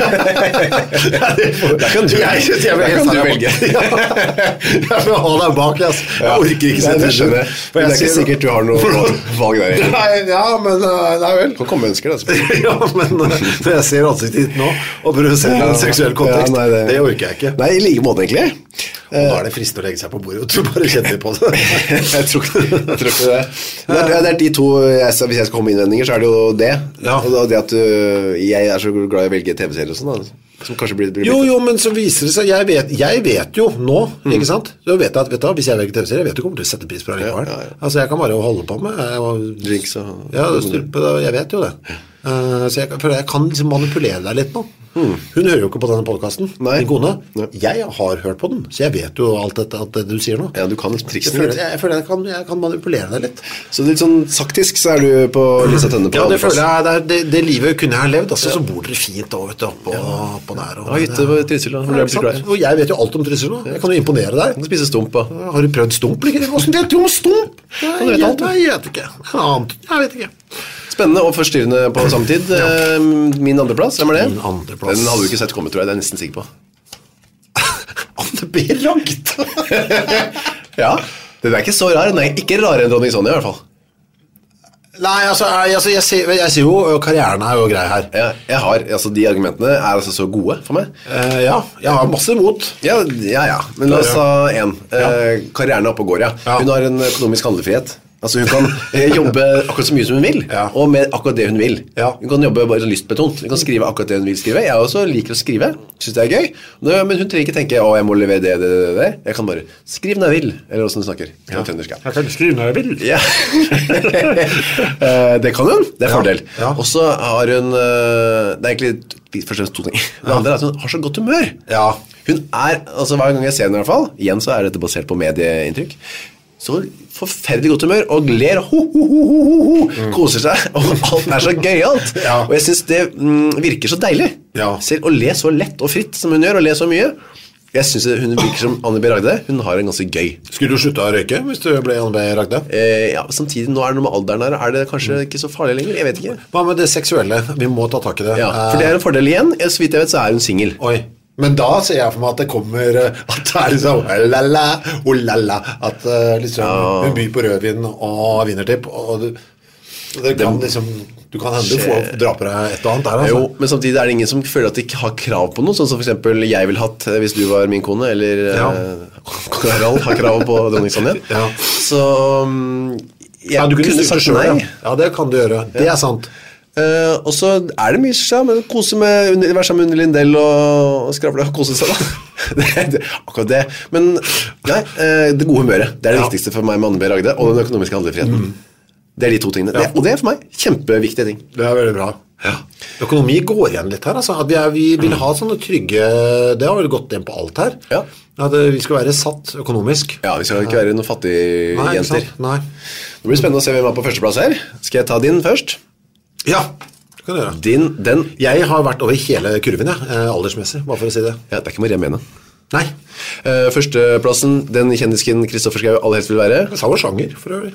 det kan du velge jeg vil ha deg bak jeg orker ikke se det skjønner det ikke sikkert du har noe valg der ja, men nei vel kan komme ønsker det ja, men når jeg ser ansiktet ditt nå og prøver å se en seksuell kontekst det orker jeg ikke nei, I like måte egentlig og da det fristende å legge seg på bordet og du bare kjenner på det jeg tror ikke det det de to hvis jeg skal komme med innvendinger så det jo det og det at jeg så glad I å velge TV-serier og sånn som kanskje blir jo, men så viser det seg jeg vet jo nå, ikke sant så vet jeg at hvis jeg velger TV-serier jeg vet du kommer til å sette pris på det likevel altså jeg kan bare holde på med drinks og jeg vet jo det så jeg kan liksom manipulere deg litt nå hun hører jo ikke på denne podcasten din kone, jeg har hørt på den så jeg vet jo alt det du sier nå ja, du kan triksene litt jeg føler jeg kan manipulere deg litt så litt sånn saktisk så du på Lisa Tønne på ja, det føler jeg det livet kunne jeg ha levd altså, så bor dere fint også, oppå der og hytte på Trysil og jeg vet jo alt om Trysil jeg kan jo imponere deg du spiser stump har du prøvd stump? Hvordan vet du om stump? Jeg vet ikke jeg vet ikke spennende og forstyrrende på samme tid min andreplass, hvem det? Min andreplass den hadde du ikke sett komme, tror jeg, det jeg nesten sikker på Anne B. Ragd ja, det ikke så rar nei, ikke rarere enn Dronning Sonja I hvert fall nei, altså jeg ser jo karrieren jo grei her jeg har, altså de argumentene altså så gode for meg ja, jeg har masse imot ja, men la oss ta en karrieren oppe og går, hun har en økonomisk handlefrihet Altså hun kan jobbe akkurat så mye som hun vil, og med akkurat det hun vil. Hun kan jobbe bare sånn lystbetont. Hun kan skrive akkurat det hun vil skrive. Jeg også liker å skrive, synes det gøy. Men hun trenger ikke tenke, jeg må levere det. Jeg kan bare skrive når jeg vil, eller hvordan hun snakker. Jeg kan skrive når jeg vil. Ja. Det kan hun, det fordel. Og så har hun, det egentlig først og fremst 2 ting. Det andre at hun har så godt humør. Hun altså hver gang jeg ser henne i hvert fall, igjen så dette basert på medieinntrykk, så forferdelig godt humør, og ler, koser seg, og alt så gøyalt. Og jeg synes det virker så deilig. Selv å le så lett og fritt som hun gjør, og le så mye. Jeg synes hun virker som Anne B. Ragde. Hun har en ganske gøy. Skulle du slutte å røyke hvis du ble Anne B. Ragde? Ja, samtidig, nå det noe med alderen her. Det kanskje ikke så farlig lenger? Jeg vet ikke. Hva med det seksuelle? Vi må ta tak i det. For det en fordel igjen. Så vidt jeg vet, så hun single. Oi. Men da ser jeg for meg at det kommer at det liksom at liksom hun byr på rødvin og vinnertipp, og det kan liksom du kan hende du får dra på deg et og annet der, altså. Jo, men samtidig det ingen som føler at de ikke har krav på noe, sånn som for eksempel jeg vil hatt hvis du var min kone, eller Harald har krav på dronning Sonja. Så jeg du kunne sagt nei. Ja, det kan du gjøre. Det sant. Og så det mye men kose med være sammen med Lindell og skravle og kose seg da. Akkurat det. Men nei, det gode humøret, det det viktigste for meg med Anne B. Ragde, og den økonomiske handlefriheten. Det de 2 tingene. Og det for meg kjempeviktige ting. Det veldig bra. Økonomi går igjen litt her, altså. At vi vil ha sånne trygge, det har vel gått igjen på alt her. At vi skal være satt økonomisk. Ja, vi skal ikke være noen fattige jenter. Nei. Det blir spennende å se hvem på førsteplass her. Skal jeg ta din først? Ja, det kan du gjøre. Jeg har vært over hele kurven, aldersmessig, bare for å si det. Ja, det ikke Maria Mene. Nei. Førsteplassen, den kjendisken Kristoffer Schau aller helst vil være. Jeg sa jo sjanger, for øvrig.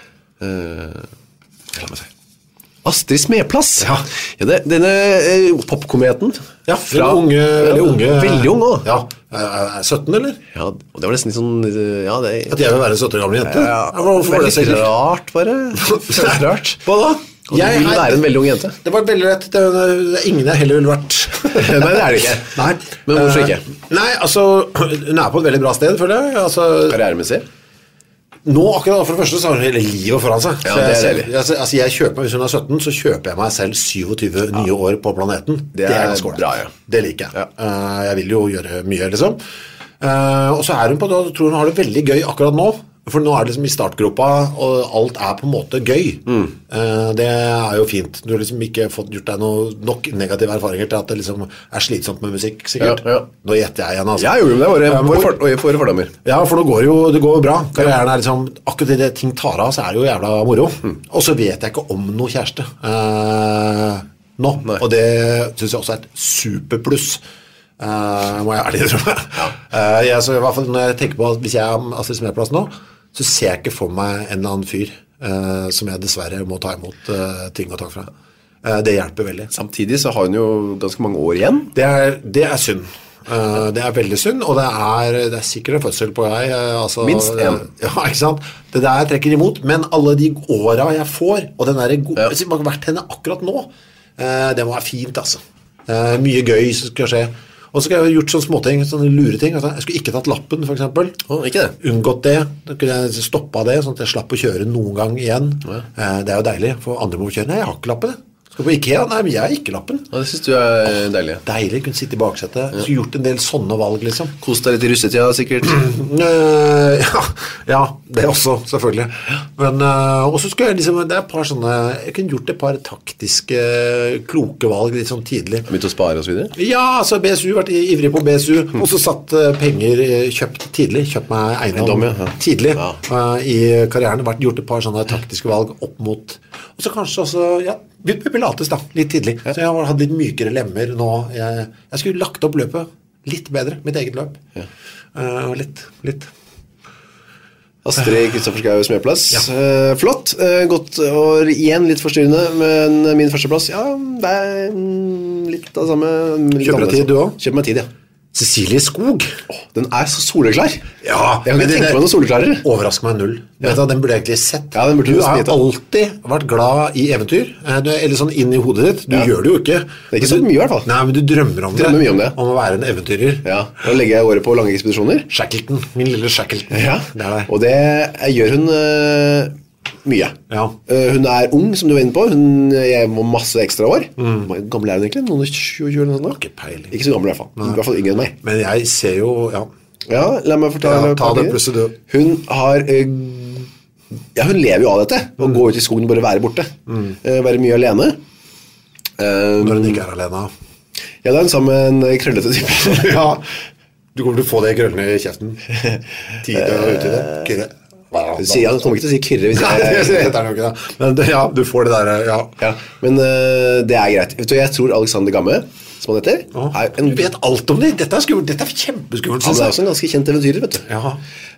La meg se. Astrid Smeplass. Ja, denne popkometen. Ja, veldig ung også. Ja, 17 eller? Ja, og det var nesten litt sånn at jeg vil være en 17 år gammel jente? Ja, hvorfor var det litt rart bare? Rart. Hva da? Og du vil være en veldig ung jente. Det var veldig rett. Det ingen jeg heller ville vært. Nei, det det ikke. Nei. Men hvorfor ikke? Nei, altså, hun på et veldig bra sted, føler jeg. Karrieremessig? Nå, akkurat for det første, så har hun hele livet foran seg. Ja, det deilig. Jeg kjøper meg, hvis hun 17, så kjøper jeg meg selv 27 nye år på planeten. Det ganske bra, ja. Det liker jeg. Jeg vil jo gjøre mye, liksom. Og så hun på det, jeg tror hun har det veldig gøy akkurat nå. For nå det liksom i startgropa, og alt på en måte gøy. Det jo fint. Du har liksom ikke fått gjort deg nok negative erfaringer til at det liksom slitsomt med musikk, sikkert. Nå gjetter jeg igjen, altså. Ja, jo, det var våre fordammer. Ja, for nå går det går jo bra. Karrieren liksom, akkurat det ting tar av, så det jo jævla moro. Og så vet jeg ikke om noe kjæreste nå, og det synes jeg også et superpluss. Må jeg ærlig tro meg. Så i hvert fall når jeg tenker på at hvis jeg Astrid Smeplass nå, så ser jeg ikke for meg en eller annen fyr som jeg dessverre må ta imot ting og takk fra. Det hjelper veldig. Samtidig så har hun jo ganske mange år igjen. Det synd. Det veldig synd, og det sikkert en fødsel på deg. Minst en. Ja, ikke sant? Det jeg trekker imot, men alle de årene jeg får, og den gode, hvis jeg har vært henne akkurat nå, det må være fint, altså. Mye gøy som skal skje. Og så skulle jeg gjort sånne småting, sånne lureting. Jeg skulle ikke tatt lappen, for eksempel. Ikke det? Unngått det. Da kunne jeg stoppet det, sånn at jeg slapp å kjøre noen gang igjen. Det jo deilig, for andre må kjøre. Nei, jeg har ikke lappen. Skal på IKEA? Nei, men jeg har ikke lappen. Ja, det synes du deilig. Deilig, kunne sitte i baksetet. Skulle gjort en del sånne valg, liksom. Kost deg litt i russetida, sikkert. Ja, det også, selvfølgelig. Men, og så skulle jeg liksom, det et par sånne, jeg kunne gjort et par taktiske, kloke valg litt sånn tidlig. Begynt å spare og så videre? Ja, altså BSU, vært ivrig på BSU, og så satt penger, kjøpt meg eiendom tidlig i karrieren, gjort et par sånne taktiske valg opp mot, og så kanskje også, vi pilates da, litt tidlig. Så jeg hadde litt mykere lemmer nå. Jeg skulle lagt opp løpet litt bedre, mitt eget løp. Litt. Astrid Kristoffer Schau Smeplass. Flott. Godt, og igjen litt forstyrrende, men min førsteplass, det litt av samme. Kjøper deg tid du også? Kjøper meg tid, ja. Cecilie Skog. Den så soleklar. Ja, jeg kan ikke tenke meg noe soleklarere. Overrasker meg null. Den burde jeg egentlig sett. Ja, du har alltid vært glad i eventyr. Eller sånn inn i hodet ditt. Du gjør det jo ikke. Det ikke så mye i hvert fall. Nei, men du drømmer om det. Om å være en eventyrer. Ja, da legger jeg året på lange ekspedisjoner. Shackleton, min lille Shackleton. Ja, det. Og det gjør hun mye. Ja. Hun ung, som du var inne på. Hun må masse ekstra år. Hvor gammel er hun egentlig? Noen 20 eller noe sånt? Ikke peiling. Ikke så gammel i hvert fall. I hvert fall yngre enn meg. Men jeg ser jo, Ja, la meg fortelle. ta det plusset du. Hun har... hun lever jo av dette. Å gå ut i skogen og bare være borte. Være mye alene. Når hun ikke alene. Ja, det en sammen med en krøllete type. Ja. Du kommer til å få det krøllene i kjeften. Tid og ut i det. Kyrre. Han kommer ikke til å si kyrre hvis Nei, det heter han jo ikke da. Men du får det der, Ja, men det greit. Vet du, jeg tror Alexander Gamme, som han heter, Du vet alt om det. Dette er skummelt. Dette er kjempeskummelt, Han synes er jeg. også en ganske kjent eventyrer, vet du. Ja.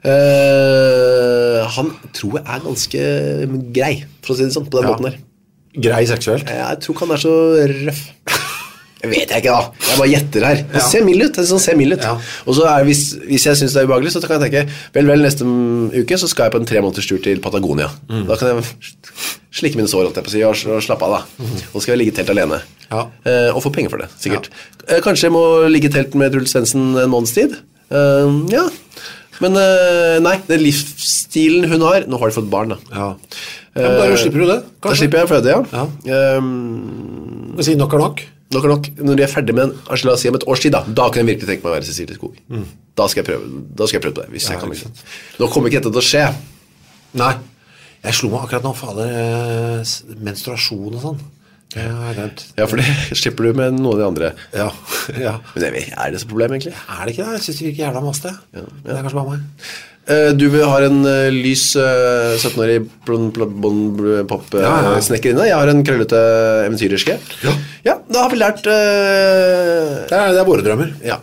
Han tror jeg ganske grei, for å si det sånn, på den måten der. Grei seksuelt. Jeg tror ikke han så røff. Jeg vet jeg ikke da. Jeg bare gjetter her. Han ser mild ut. Han ser mild ut. Og så hvis jeg synes det ubehagelig, så kan jeg tenke, vel, neste uke så skal jeg på en 3 måneders tur til Patagonia. Da kan jeg slikke mine sår, holdt jeg på å si, og slappe av da. Og så skal jeg ligge i telt alene. Og få penger for det, sikkert. Kanskje jeg må ligge i telt med Truls Svendsen en måneds tid. Men nei, den livsstilen hun har. Nå har de fått barn da. Da slipper du det, kanskje? Da slipper jeg å føde, Men si nok er nok. Nok er nok. Når jeg er ferdig med la oss si om et års tid da kan jeg virkelig tenke meg å være Cecilie Skog. Da skal jeg prøve på det, hvis jeg kan. Nå kommer ikke dette til å skje. Nei. Jeg slo meg akkurat nå, fader, menstruasjon og sånn. Det har jeg glemt. Ja, for det slipper du med noen av de andre. Ja. Men jeg vet, er det så problem egentlig? Er det ikke det? Jeg synes det virker jævla maste. Det er kanskje bare meg. Du har en lys 17-årig pop-snekkerinne. Jeg har en krøllete eventyrerske. Ja, da har vi lært Det er våre drømmer. Ja.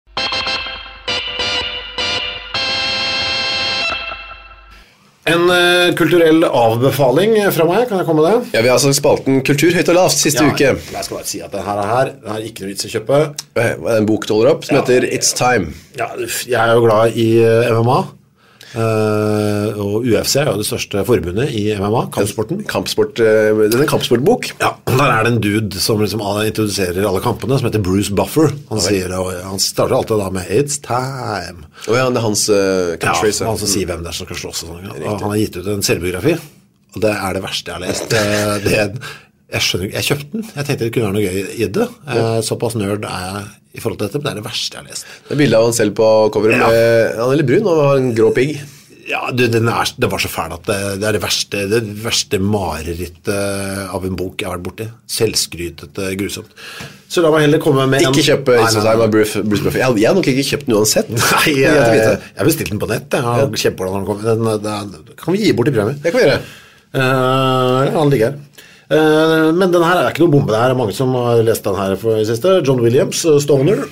En kulturell avbefaling fra meg, kan jeg komme med det? Ja, vi har altså spalten Kultur høyt og lavt siste uke. Jeg skal bare si at den er ikke noe vits å kjøpe. En bok du holder opp som heter It's Time. Ja, jeg er jo glad i MMA. Og UFC er jo det største forbundet i MMA, kampsporten. Det er en kampsportbok. Ja, der er det en dude som liksom introduserer alle kampene, som heter Bruce Buffer. Han starter alltid da med It's Time. Det er hans catchphrase. Han som sier hvem det er som skal slåss og sånn. Og han har gitt ut en selvbiografi, og det er det verste jeg har lest. Jeg skjønner ikke, jeg kjøpte den. Jeg tenkte det kunne være noe gøy i det. Såpass nerd er jeg i forhold til dette, men det er det verste jeg har lest. Det er bildet av han selv på coveret med, han er litt brun og har en grå pigg. Ja, det var så fæl at det er det verste marerittet av en bok jeg har vært borti. Selvskrytet, grusomt. Så la meg heller komme med Ikke kjøpe It's Time av Bruce Buffer. Jeg har nok ikke kjøpt den uansett. Nei, jeg bestilte den på nett. Jeg har kjempehård når den kommer. Kan vi gi bort i premie? Det kan vi gjøre. Han ligger her. Men den her er ikke noe bombe. Det her er mange som har lest den her for i siste. John Williams, Stoner.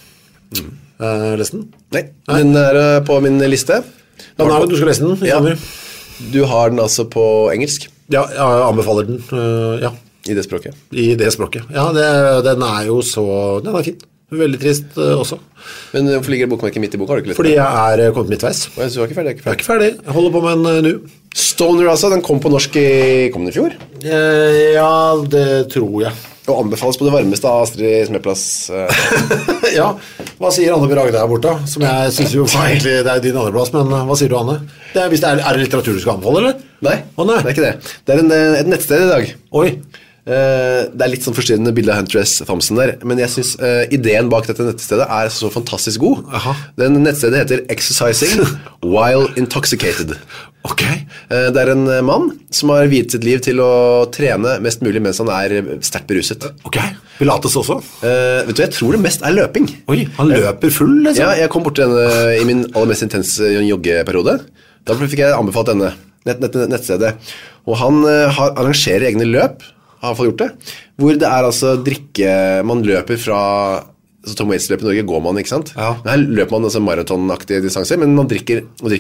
Lest den? Nei, den er på min liste. Du skal lese den? Ja. Du har den altså på engelsk? Ja, jeg anbefaler den. Ja. I det språket? I det språket. Ja, den er jo så... Den er fin. Veldig trist også. Men hvorfor ligger bokmerket midt i boka? Har du ikke lest Fordi jeg er kommet midtveis. Du er ikke ferdig? Jeg er ikke ferdig. Jeg holder på med en nå. Stoner altså, den kom på norsk kom den i fjor? Ja, det tror jeg. Og anbefales på det varmeste av Astrid Smeplass. Ja, hva sier Anne Brage der borte? Som jeg synes jo egentlig det er din andre plass, men hva sier du, Anne? Er det litteratur du skal anbefale, eller? Nei, det er ikke det. Det er et nettsted i dag. Oi. Det er litt sånn forstyrrende bilde av Hunter S. Thompson der, men jeg synes ideen bak dette nettstedet er så fantastisk god. Den nettstedet heter Exercising While Intoxicated. Ok. Det er en mann som har viet sitt liv til å trene mest mulig mens han er sterkt beruset. Ok, Pilates også? Vet du, jeg tror det mest er løping. Oi, han løper full, liksom? Ja, jeg kom bort til denne i min aller mest intense joggeperiode. Da fikk jeg anbefalt denne nettstedet. Og han arrangerer egne løp, har i hvert fall gjort det, hvor det er altså man løper fra Tom Waits-løp i Norge går man, ikke sant? Ja. Her løper man altså maratonaktige distanser, men man drikker.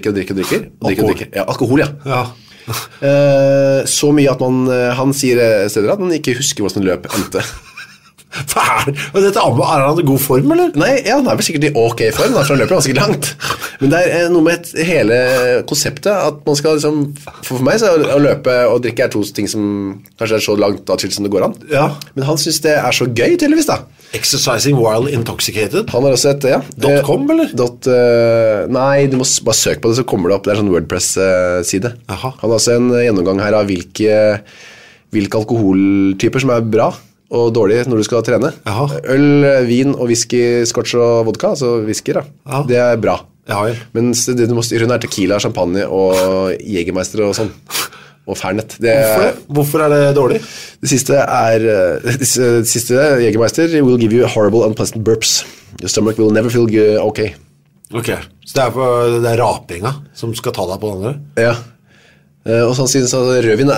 Ja, alkohol, ja. Så mye at han sier steder at han ikke husker hvordan løp endte. Og dette er han i god form, eller? Nei, ja, han vel sikkert i ok form, da, for han løper ganske langt. Men det noe med hele konseptet, at man skal liksom, for meg så å løpe og drikke to ting som kanskje så langt atskilt som det går an. Ja. Men han synes det så gøy, tydeligvis da. Exercising while intoxicated. Han har også et, ja. .com, eller? Nei, du må bare søke på det, så kommer det opp. Det sånn WordPress-side. Han har også en gjennomgang her av hvilke alkoholtyper som bra og dårlig når du skal trene. Øl, vin og whisky, scotch og vodka, altså whisky da. Det bra. Mens det du må styre rundt tequila, champagne og Jägermeister og sånn. Og Fernet. Hvorfor det dårlig? Det siste Jägermeister will give you horrible unpleasant burps. Your stomach will never feel okay. Ok, så det rapinga som skal ta deg på den andre? Ja. Og så han synes at rødvin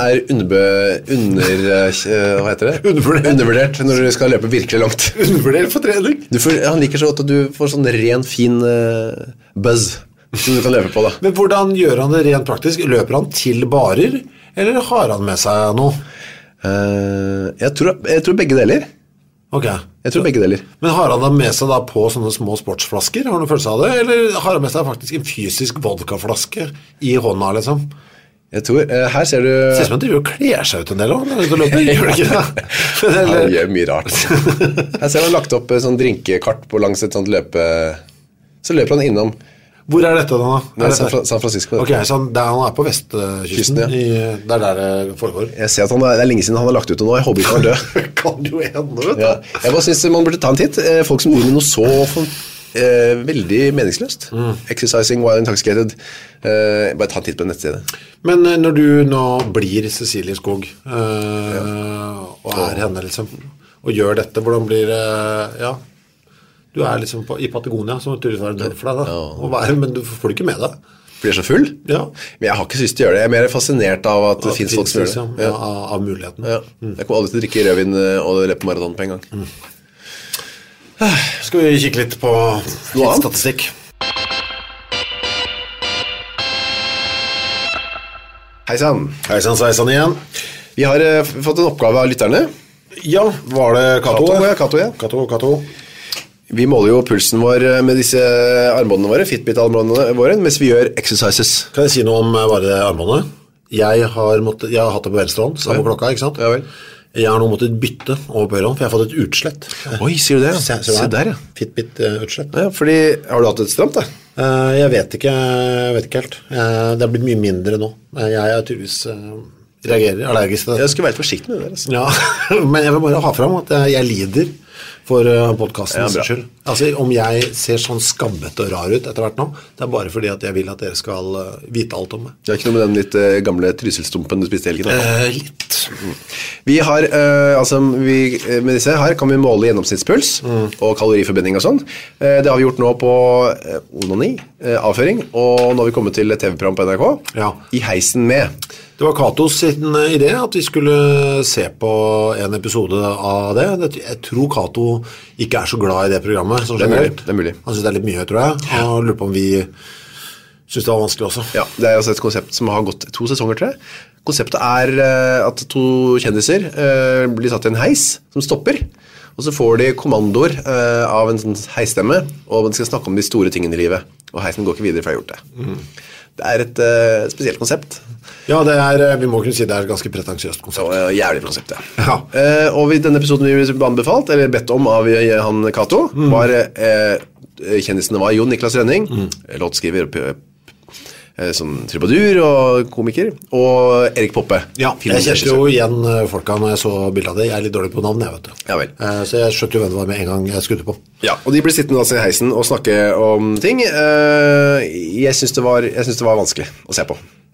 hva heter det? Undervurdert når du skal løpe virkelig langt. Undervurdert for trening? Han liker så godt at du får sånn ren, fin buzz som du kan løpe på da. Men hvordan gjør han det rent praktisk? Løper han til barer, eller har han med seg noe? Jeg tror begge deler. Ok. Jeg tror begge deler. Men har han da med seg da på sånne små sportsflasker? Har du noen følelse av det? Eller har han med seg faktisk en fysisk vodkaflaske i hånda, liksom? Jeg tror, her ser du... Det ser som at du kler seg ut en del også, når du løper, gjør det ikke det? Han gjør mye rart. Her ser han lagt opp en sånn drinkekart på langs et sånt løpe... Så løper han innom. Hvor dette da? San Francisco. Ok, så han på vestkysten, det der det foregår. Jeg ser at det lenge siden han har lagt ut det nå, jeg håper ikke han død. Kan du enda, vet du? Ja. Jeg bare synes man burde ta en titt. Folk som driver med noe så veldig meningsløst. Exercising while intoxicated. Bare ta en titt på nettstedet. Men når du nå blir Cecilie Skog og henne liksom, og gjør dette, hvordan blir det, du liksom i Patagonia, som tydeligvis var en drøm for deg da, men du får ikke med deg. Blir så full? Ja. Men jeg har ikke lyst til å gjøre det. Jeg mer fascinert av at det finnes folk som gjør det. Av muligheten. Jeg kommer aldri til å drikke rødvin og løpe maraton på en gang. Skal vi kikke litt på statistikk? Heisann. Heisann, sveisann igjen. Vi har fått en oppgave av lytterne. Ja, var det Kato? Kato. Vi måler jo pulsen vår med disse armbåndene våre, Fitbit-armbåndene våre, mens vi gjør exercises. Kan jeg si noe om bare armbåndet? Jeg har hatt det på venstre hånd, samme klokka, ikke sant? Ja vel. Jeg har nå måttet bytte over på høyre hånd, for jeg har fått et utslett. Oi, sier du det? Se der, ja. Fitbit-utslett. Ja, fordi, har du hatt et stramt da? Jeg vet ikke helt. Det har blitt mye mindre nå. Jeg tydeligvis reagerer allergisk til det. Jeg skal være litt forsiktig med det. Altså. Ja, men jeg vil bare ha frem at jeg lider for podcastens skyld. Altså, om jeg ser sånn skabbete og rar ut etter hvert nå, det bare fordi at jeg vil at dere skal vite alt om meg. Det ikke noe med den litt gamle trysselstumpen du spiste helgen? Litt. Vi har, med disse her kan vi måle gjennomsnittspuls og kaloriforbinding og sånn. Det har vi gjort nå på onani, avføring, og nå har vi kommet til et TV-program på NRK, I heisen med. Det var Katos sin idé at vi skulle se på en episode av det. Jeg tror Kato ikke så glad I det programmet. Det er mulig. Han synes det litt mye, tror jeg. Og lurer på om vi synes det var vanskelig også. Ja, det også et konsept som har gått 2 sesonger, tror jeg. Konseptet at 2 kjendiser blir satt I en heis som stopper, og så får de kommandoer av en sånn heisstemme, og de skal snakke om de store tingene I livet. Og heisen går ikke videre for jeg har gjort det. Det et spesielt konsept. Ja, vi må kunne si det et ganske pretensiøst konsept. Jævlig konsept, ja. Og I denne episoden vi ble anbefalt, eller bedt om av han Kato, var kjendisene var Jon Niklas Rønning, låtskriver, sånn tribadur og komiker, og Erik Poppe. Ja, jeg kjente jo igjen folka når jeg så bildet av det. Jeg litt dårlig på navn, jeg vet du. Ja vel. Så jeg skjøtte jo hvem det var med en gang jeg skudde på. Ja, og de ble sittende altså I heisen og snakke om ting. Jeg synes det var vanskelig å se på.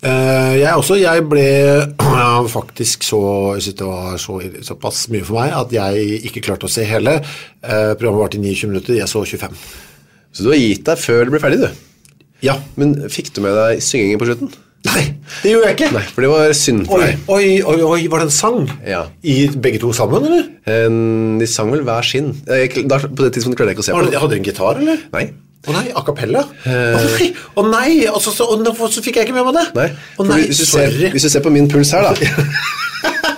Jeg ble faktisk jeg synes det var såpass mye for meg at jeg ikke klarte å se hele. Programmet var til 29 minutter, jeg så 25. Så du har gitt deg før det ble ferdig, du? Ja. Men fikk du med deg syngingen på slutten? Nei, det gjorde jeg ikke. Nei, for det var synd for deg. Oi, var det en sang? Ja. I begge 2 sammen, eller? De sang vel hver sin. På det tidspunktet klarte jeg ikke å se på det. Hadde du en gitar, eller? Nei. Nei, a cappella? Nei, så fikk jeg ikke med meg det. Nei, hvis du ser på min puls her da,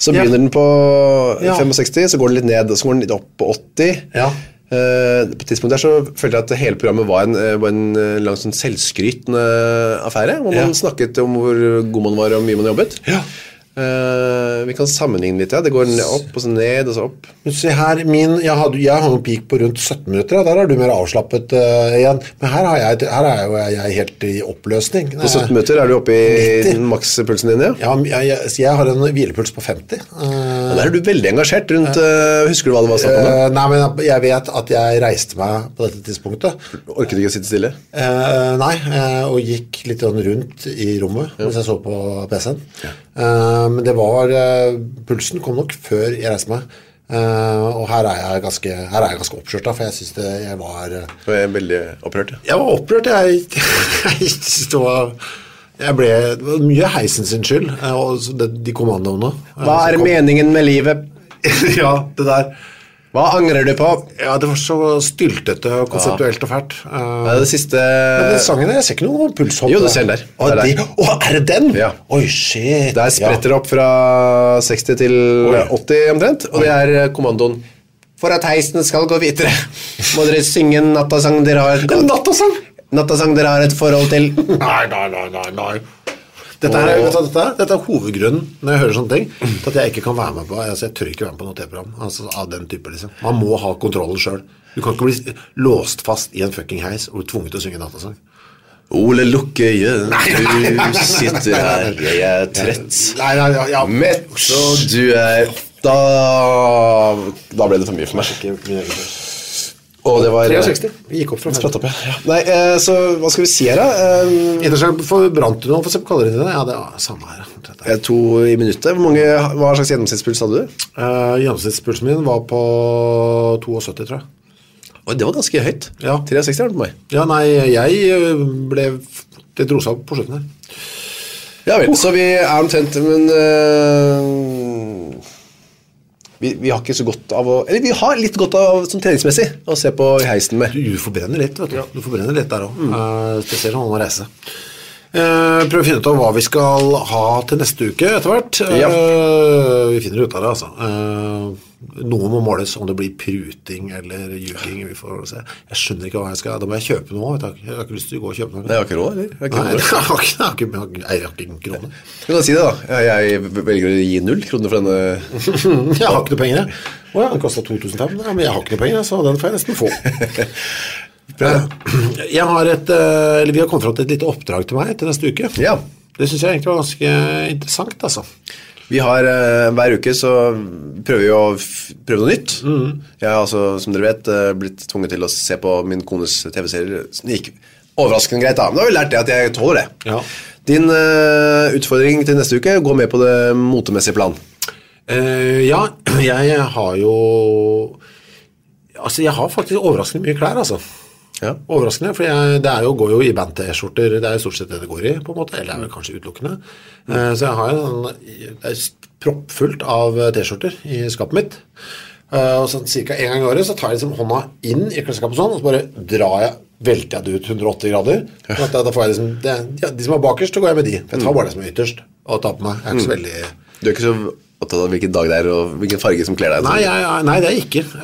Så begynner den på 65, så går den litt ned, og så går den litt opp på 80. Ja. På tidspunktet der så følte jeg at hele programmet var en lang sånn selvskrytende affære, hvor man snakket om hvor god man var og mye man jobbet. Ja. Vi kan sammenligne litt, det går opp og så ned og så opp. Men se her, jeg har noen peak på rundt 17 minutter, der er du mer avslappet igjen. Men her er jo jeg helt i oppløsning. På 17 minutter er du oppe i makspulsen din, Ja, jeg har en hvilepuls på 50. Der er du veldig engasjert rundt, husker du hva det var snakk om? Nei, men jeg vet at jeg reiste meg på dette tidspunktet. Orket du ikke å sitte stille? Nei, og gikk litt rundt i rommet mens jeg så på PC-en. Men det var pulsen kom nok før jeg reiste meg, og her er jeg ganske oppkjørt da, for jeg synes jeg var veldig opprørt. Jeg var opprørt. Jeg synes det var mye heisen sin skyld, og de kommandoene. Hva er meningen med livet? Ja, det der. Hva angrer du på? Ja, det var så styltete og konseptuelt og fælt. Det siste... Men den sangen der, jeg ser ikke noe pulshopp. Jo, du ser den der. Er det den? Ja. Oi, shit. Der spretter opp fra 60 til 80 omtrent, og det er kommandoen. For at heisen skal gå videre, må dere synge en nattasang dere har et nattasang? Nattasang dere har et forhold til. Nei. Dette er hovedgrunnen når jeg hører sånne ting, til at jeg ikke kan være med på, jeg tør ikke være med på noe TV-program, altså av den type liksom. Man må ha kontrollen selv. Du kan ikke bli låst fast i en fucking heis og tvunget til å synge nattasang. Ole Lukkøye, du sitter her, jeg er trett, mett, og du er... Da ble det for mye for meg. Og det var 63, vi gikk opp fra 50. Nei, så hva skal vi si her da? Interessant, brant du noe, for å se på kaloriene dine? Ja, det var samme her. 2 i minuttet. Hva slags gjennomsnittspuls hadde du? Gjennomsnittspulsen min var på 72, tror jeg. Det var ganske høyt. Ja. 63 var det på meg. Ja, nei, det dro seg opp på slutten her. Ja vel, så vi er omtrent, men vi har ikke så godt av eller vi har litt godt av som treningsmessig å se på heisen med. Du forbrenner litt, vet du. Du forbrenner litt der også. Spesielt når man må reise. Prøv å finne ut av hva vi skal ha til neste uke etter hvert. Vi finner ut av det, altså. Noen må måles om det blir pruting eller ljuging. Vi får se. Jeg skjønner ikke hva jeg skal. Da må jeg kjøpe noe. Jeg har ikke lyst til å gå og kjøpe noe. Jeg har ikke råd, eller? Jeg har ikke en krone. Du kan si det da. Jeg velger å gi 0 kroner for denne... Jeg har ikke noe penger. Den kostet 2500, men jeg har ikke noe penger, så den får jeg nesten få. Vi har kommet frem til et lite oppdrag til meg til neste uke. Ja. Det synes jeg egentlig var ganske interessant, altså. Vi har hver uke så prøver vi å prøve noe nytt. Jeg har altså, som dere vet, blitt tvunget til å se på min kones TV-serier. Det gikk overraskende greit da, men da har vi lært det at jeg tåler det. Ja. Din utfordring til neste uke går med på det motemessige plan. Ja, jeg har jo... Altså, jeg har faktisk overraskende mye klær, altså. Ja. Overraskende, for går jo i band-t-skjorter, det er jo stort sett det det går i, på en måte, eller det er vel kanskje utelukkende. Så jeg har det er proppfullt av t-skjorter i skapet mitt, og sånn cirka en gang i året så tar jeg liksom hånda inn i klesskapet sånn, og så bare velter jeg det ut 180 grader, så da får jeg liksom, de som er bakerst, så går jeg med de, for jeg tar bare det som er ytterst, og tar på meg, jeg er ikke så veldig... Du er ikke så opptatt av hvilken dag det er, og hvilken farge som kler deg? Nei, det er jeg ikke.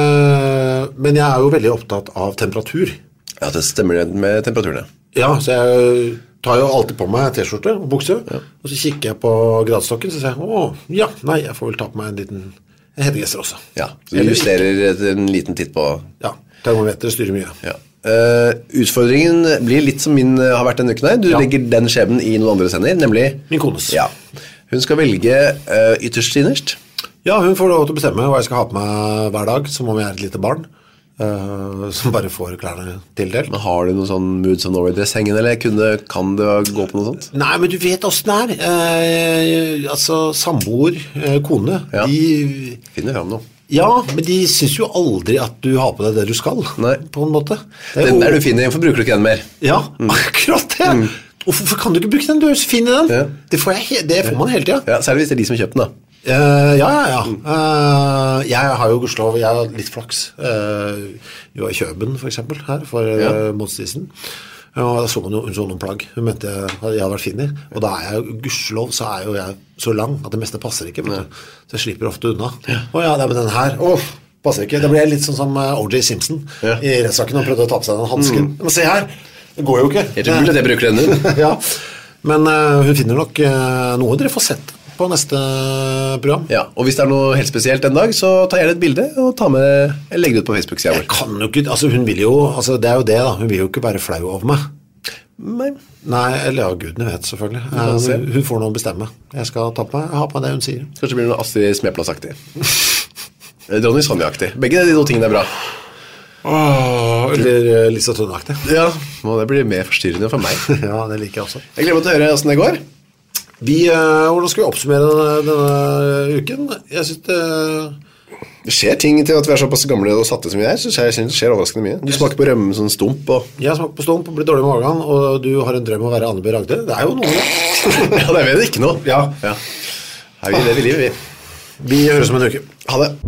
Men jeg er jo veldig opptatt av temperatur. Ja, det stemmer med temperaturen, ja. Så jeg tar jo alltid på meg t-skjorte og bukse, og så kikker jeg på gradstokken, så sier jeg, jeg får vel ta på meg en hettegesser også. Ja, så du justerer en liten titt på... Ja, termometeret styrer mye. Ja. Utfordringen blir litt som min har vært denne uken her. Du legger den skjebnen i noen andre sender, nemlig... Min kones. Ja. Hun skal velge ytterst innerst. Ja, hun får lov til å bestemme hva jeg skal ha på meg hver dag, som om jeg er et lite barn, som bare får klærne tildelt. Men har du noen sånn Moods of Norway-dress hengende, eller kan det gå på noe sånt? Nei, men du vet hvordan det er. Altså, samboer, kone, de... Finner frem noe. Ja, men de synes jo aldri at du har på deg det du skal, på en måte. Den der du finner, hvorfor bruker du ikke den mer? Ja, akkurat det. Hvorfor kan du ikke bruke den? Du er så fin i den. Ja. Det får man hele tiden. Ja, særlig hvis det er de som kjøper den da. Ja. Jeg har jo gudskjelov, jeg har litt flaks. Vi var i Kjøben for eksempel her for månedstiden. Og da så hun så noen plagg. Hun mente jeg hadde vært fin i. Og da jeg jo, gudskjelov, så jo jeg så lang at det meste passer ikke. Så jeg slipper ofte unna. Å men den her, passer ikke. Da blir jeg litt sånn som O.J. Simpson i rettssaken og prøvde å ta på seg den hansken. Men se her, det går jo ikke. Helt umulig at jeg bruker den. Ja, men hun finner nok noe dere får sett på neste program. Ja, og hvis det noe helt spesielt en dag, så tar jeg et bilde og legger det ut på Facebook-siden vår. Jeg kan jo ikke, altså hun vil jo, altså det jo det da, hun vil jo ikke være flau over meg. Nei, eller ja, gudene vet selvfølgelig. Hun får noe å bestemme. Jeg skal ta på meg, jeg har på meg det hun sier. Kanskje blir det noe Astrid Smeplass-aktig. Dronning Sonja-aktig. Begge de to tingene bra. Eller Lisa Tønne-aktig. Ja, og det blir mer forstyrrende for meg. Ja, det liker jeg også. Jeg gleder meg til å høre hvordan det går. Hvordan skal vi oppsummere denne uken? Jeg synes det skjer ting til at vi såpass gamle og satte som vi så jeg synes det skjer overraskende mye. Du smaker på rømme sånn stump Jeg smaker på stump og blir dårlig i magen, og du har en drøm om å være Anne B. Ragde. Det jo noe Ja, det vet ikke noe. Ja. Her vi lever livet, vi høres om en uke. Ha det.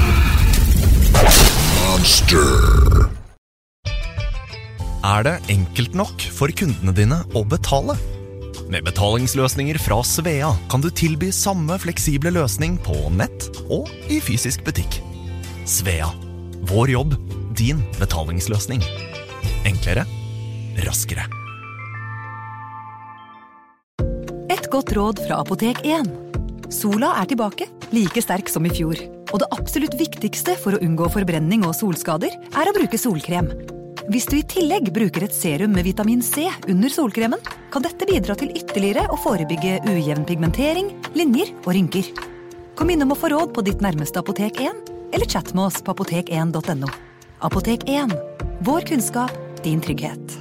Det enkelt nok for kundene dine å betale? Med betalingsløsninger fra Svea kan du tilby samme fleksible løsning på nett og i fysisk butikk. Svea. Vår jobb, din betalingsløsning. Enklere, raskere. Et godt råd fra Apotek 1. Sola tilbake, like sterk som i fjor. Og det absolutt viktigste for å unngå forbrenning og solskader å bruke solkrem. Hvis du i tillegg bruker et serum med vitamin C under solkremen, kan dette bidra til ytterligere å forebygge ujevn pigmentering, linjer og rynker. Kom innom å få råd på ditt nærmeste Apotek 1, eller chat med oss på apotek1.no. Apotek 1. Vår kunnskap, din trygghet.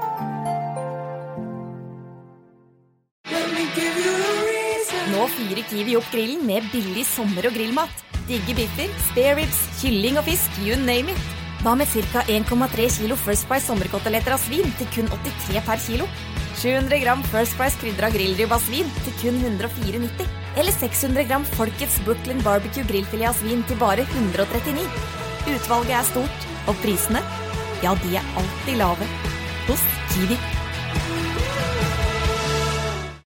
Nå fyrer Kiwi opp grillen med billig sommer- og grillmat. Digge biffer, spare ribs, kylling og fisk, you name it. Hva med ca. 1,3 kilo First Price sommerkoteletter av svin til kun 83 per kilo? 700 gram First Price krydra grillribb av svin til kun 104,90. Eller 600 gram Folkets Brooklyn Barbecue grillfilet av svin til bare 139. Utvalget stort, og prisene, ja, de alltid lave. Hos Kiwi.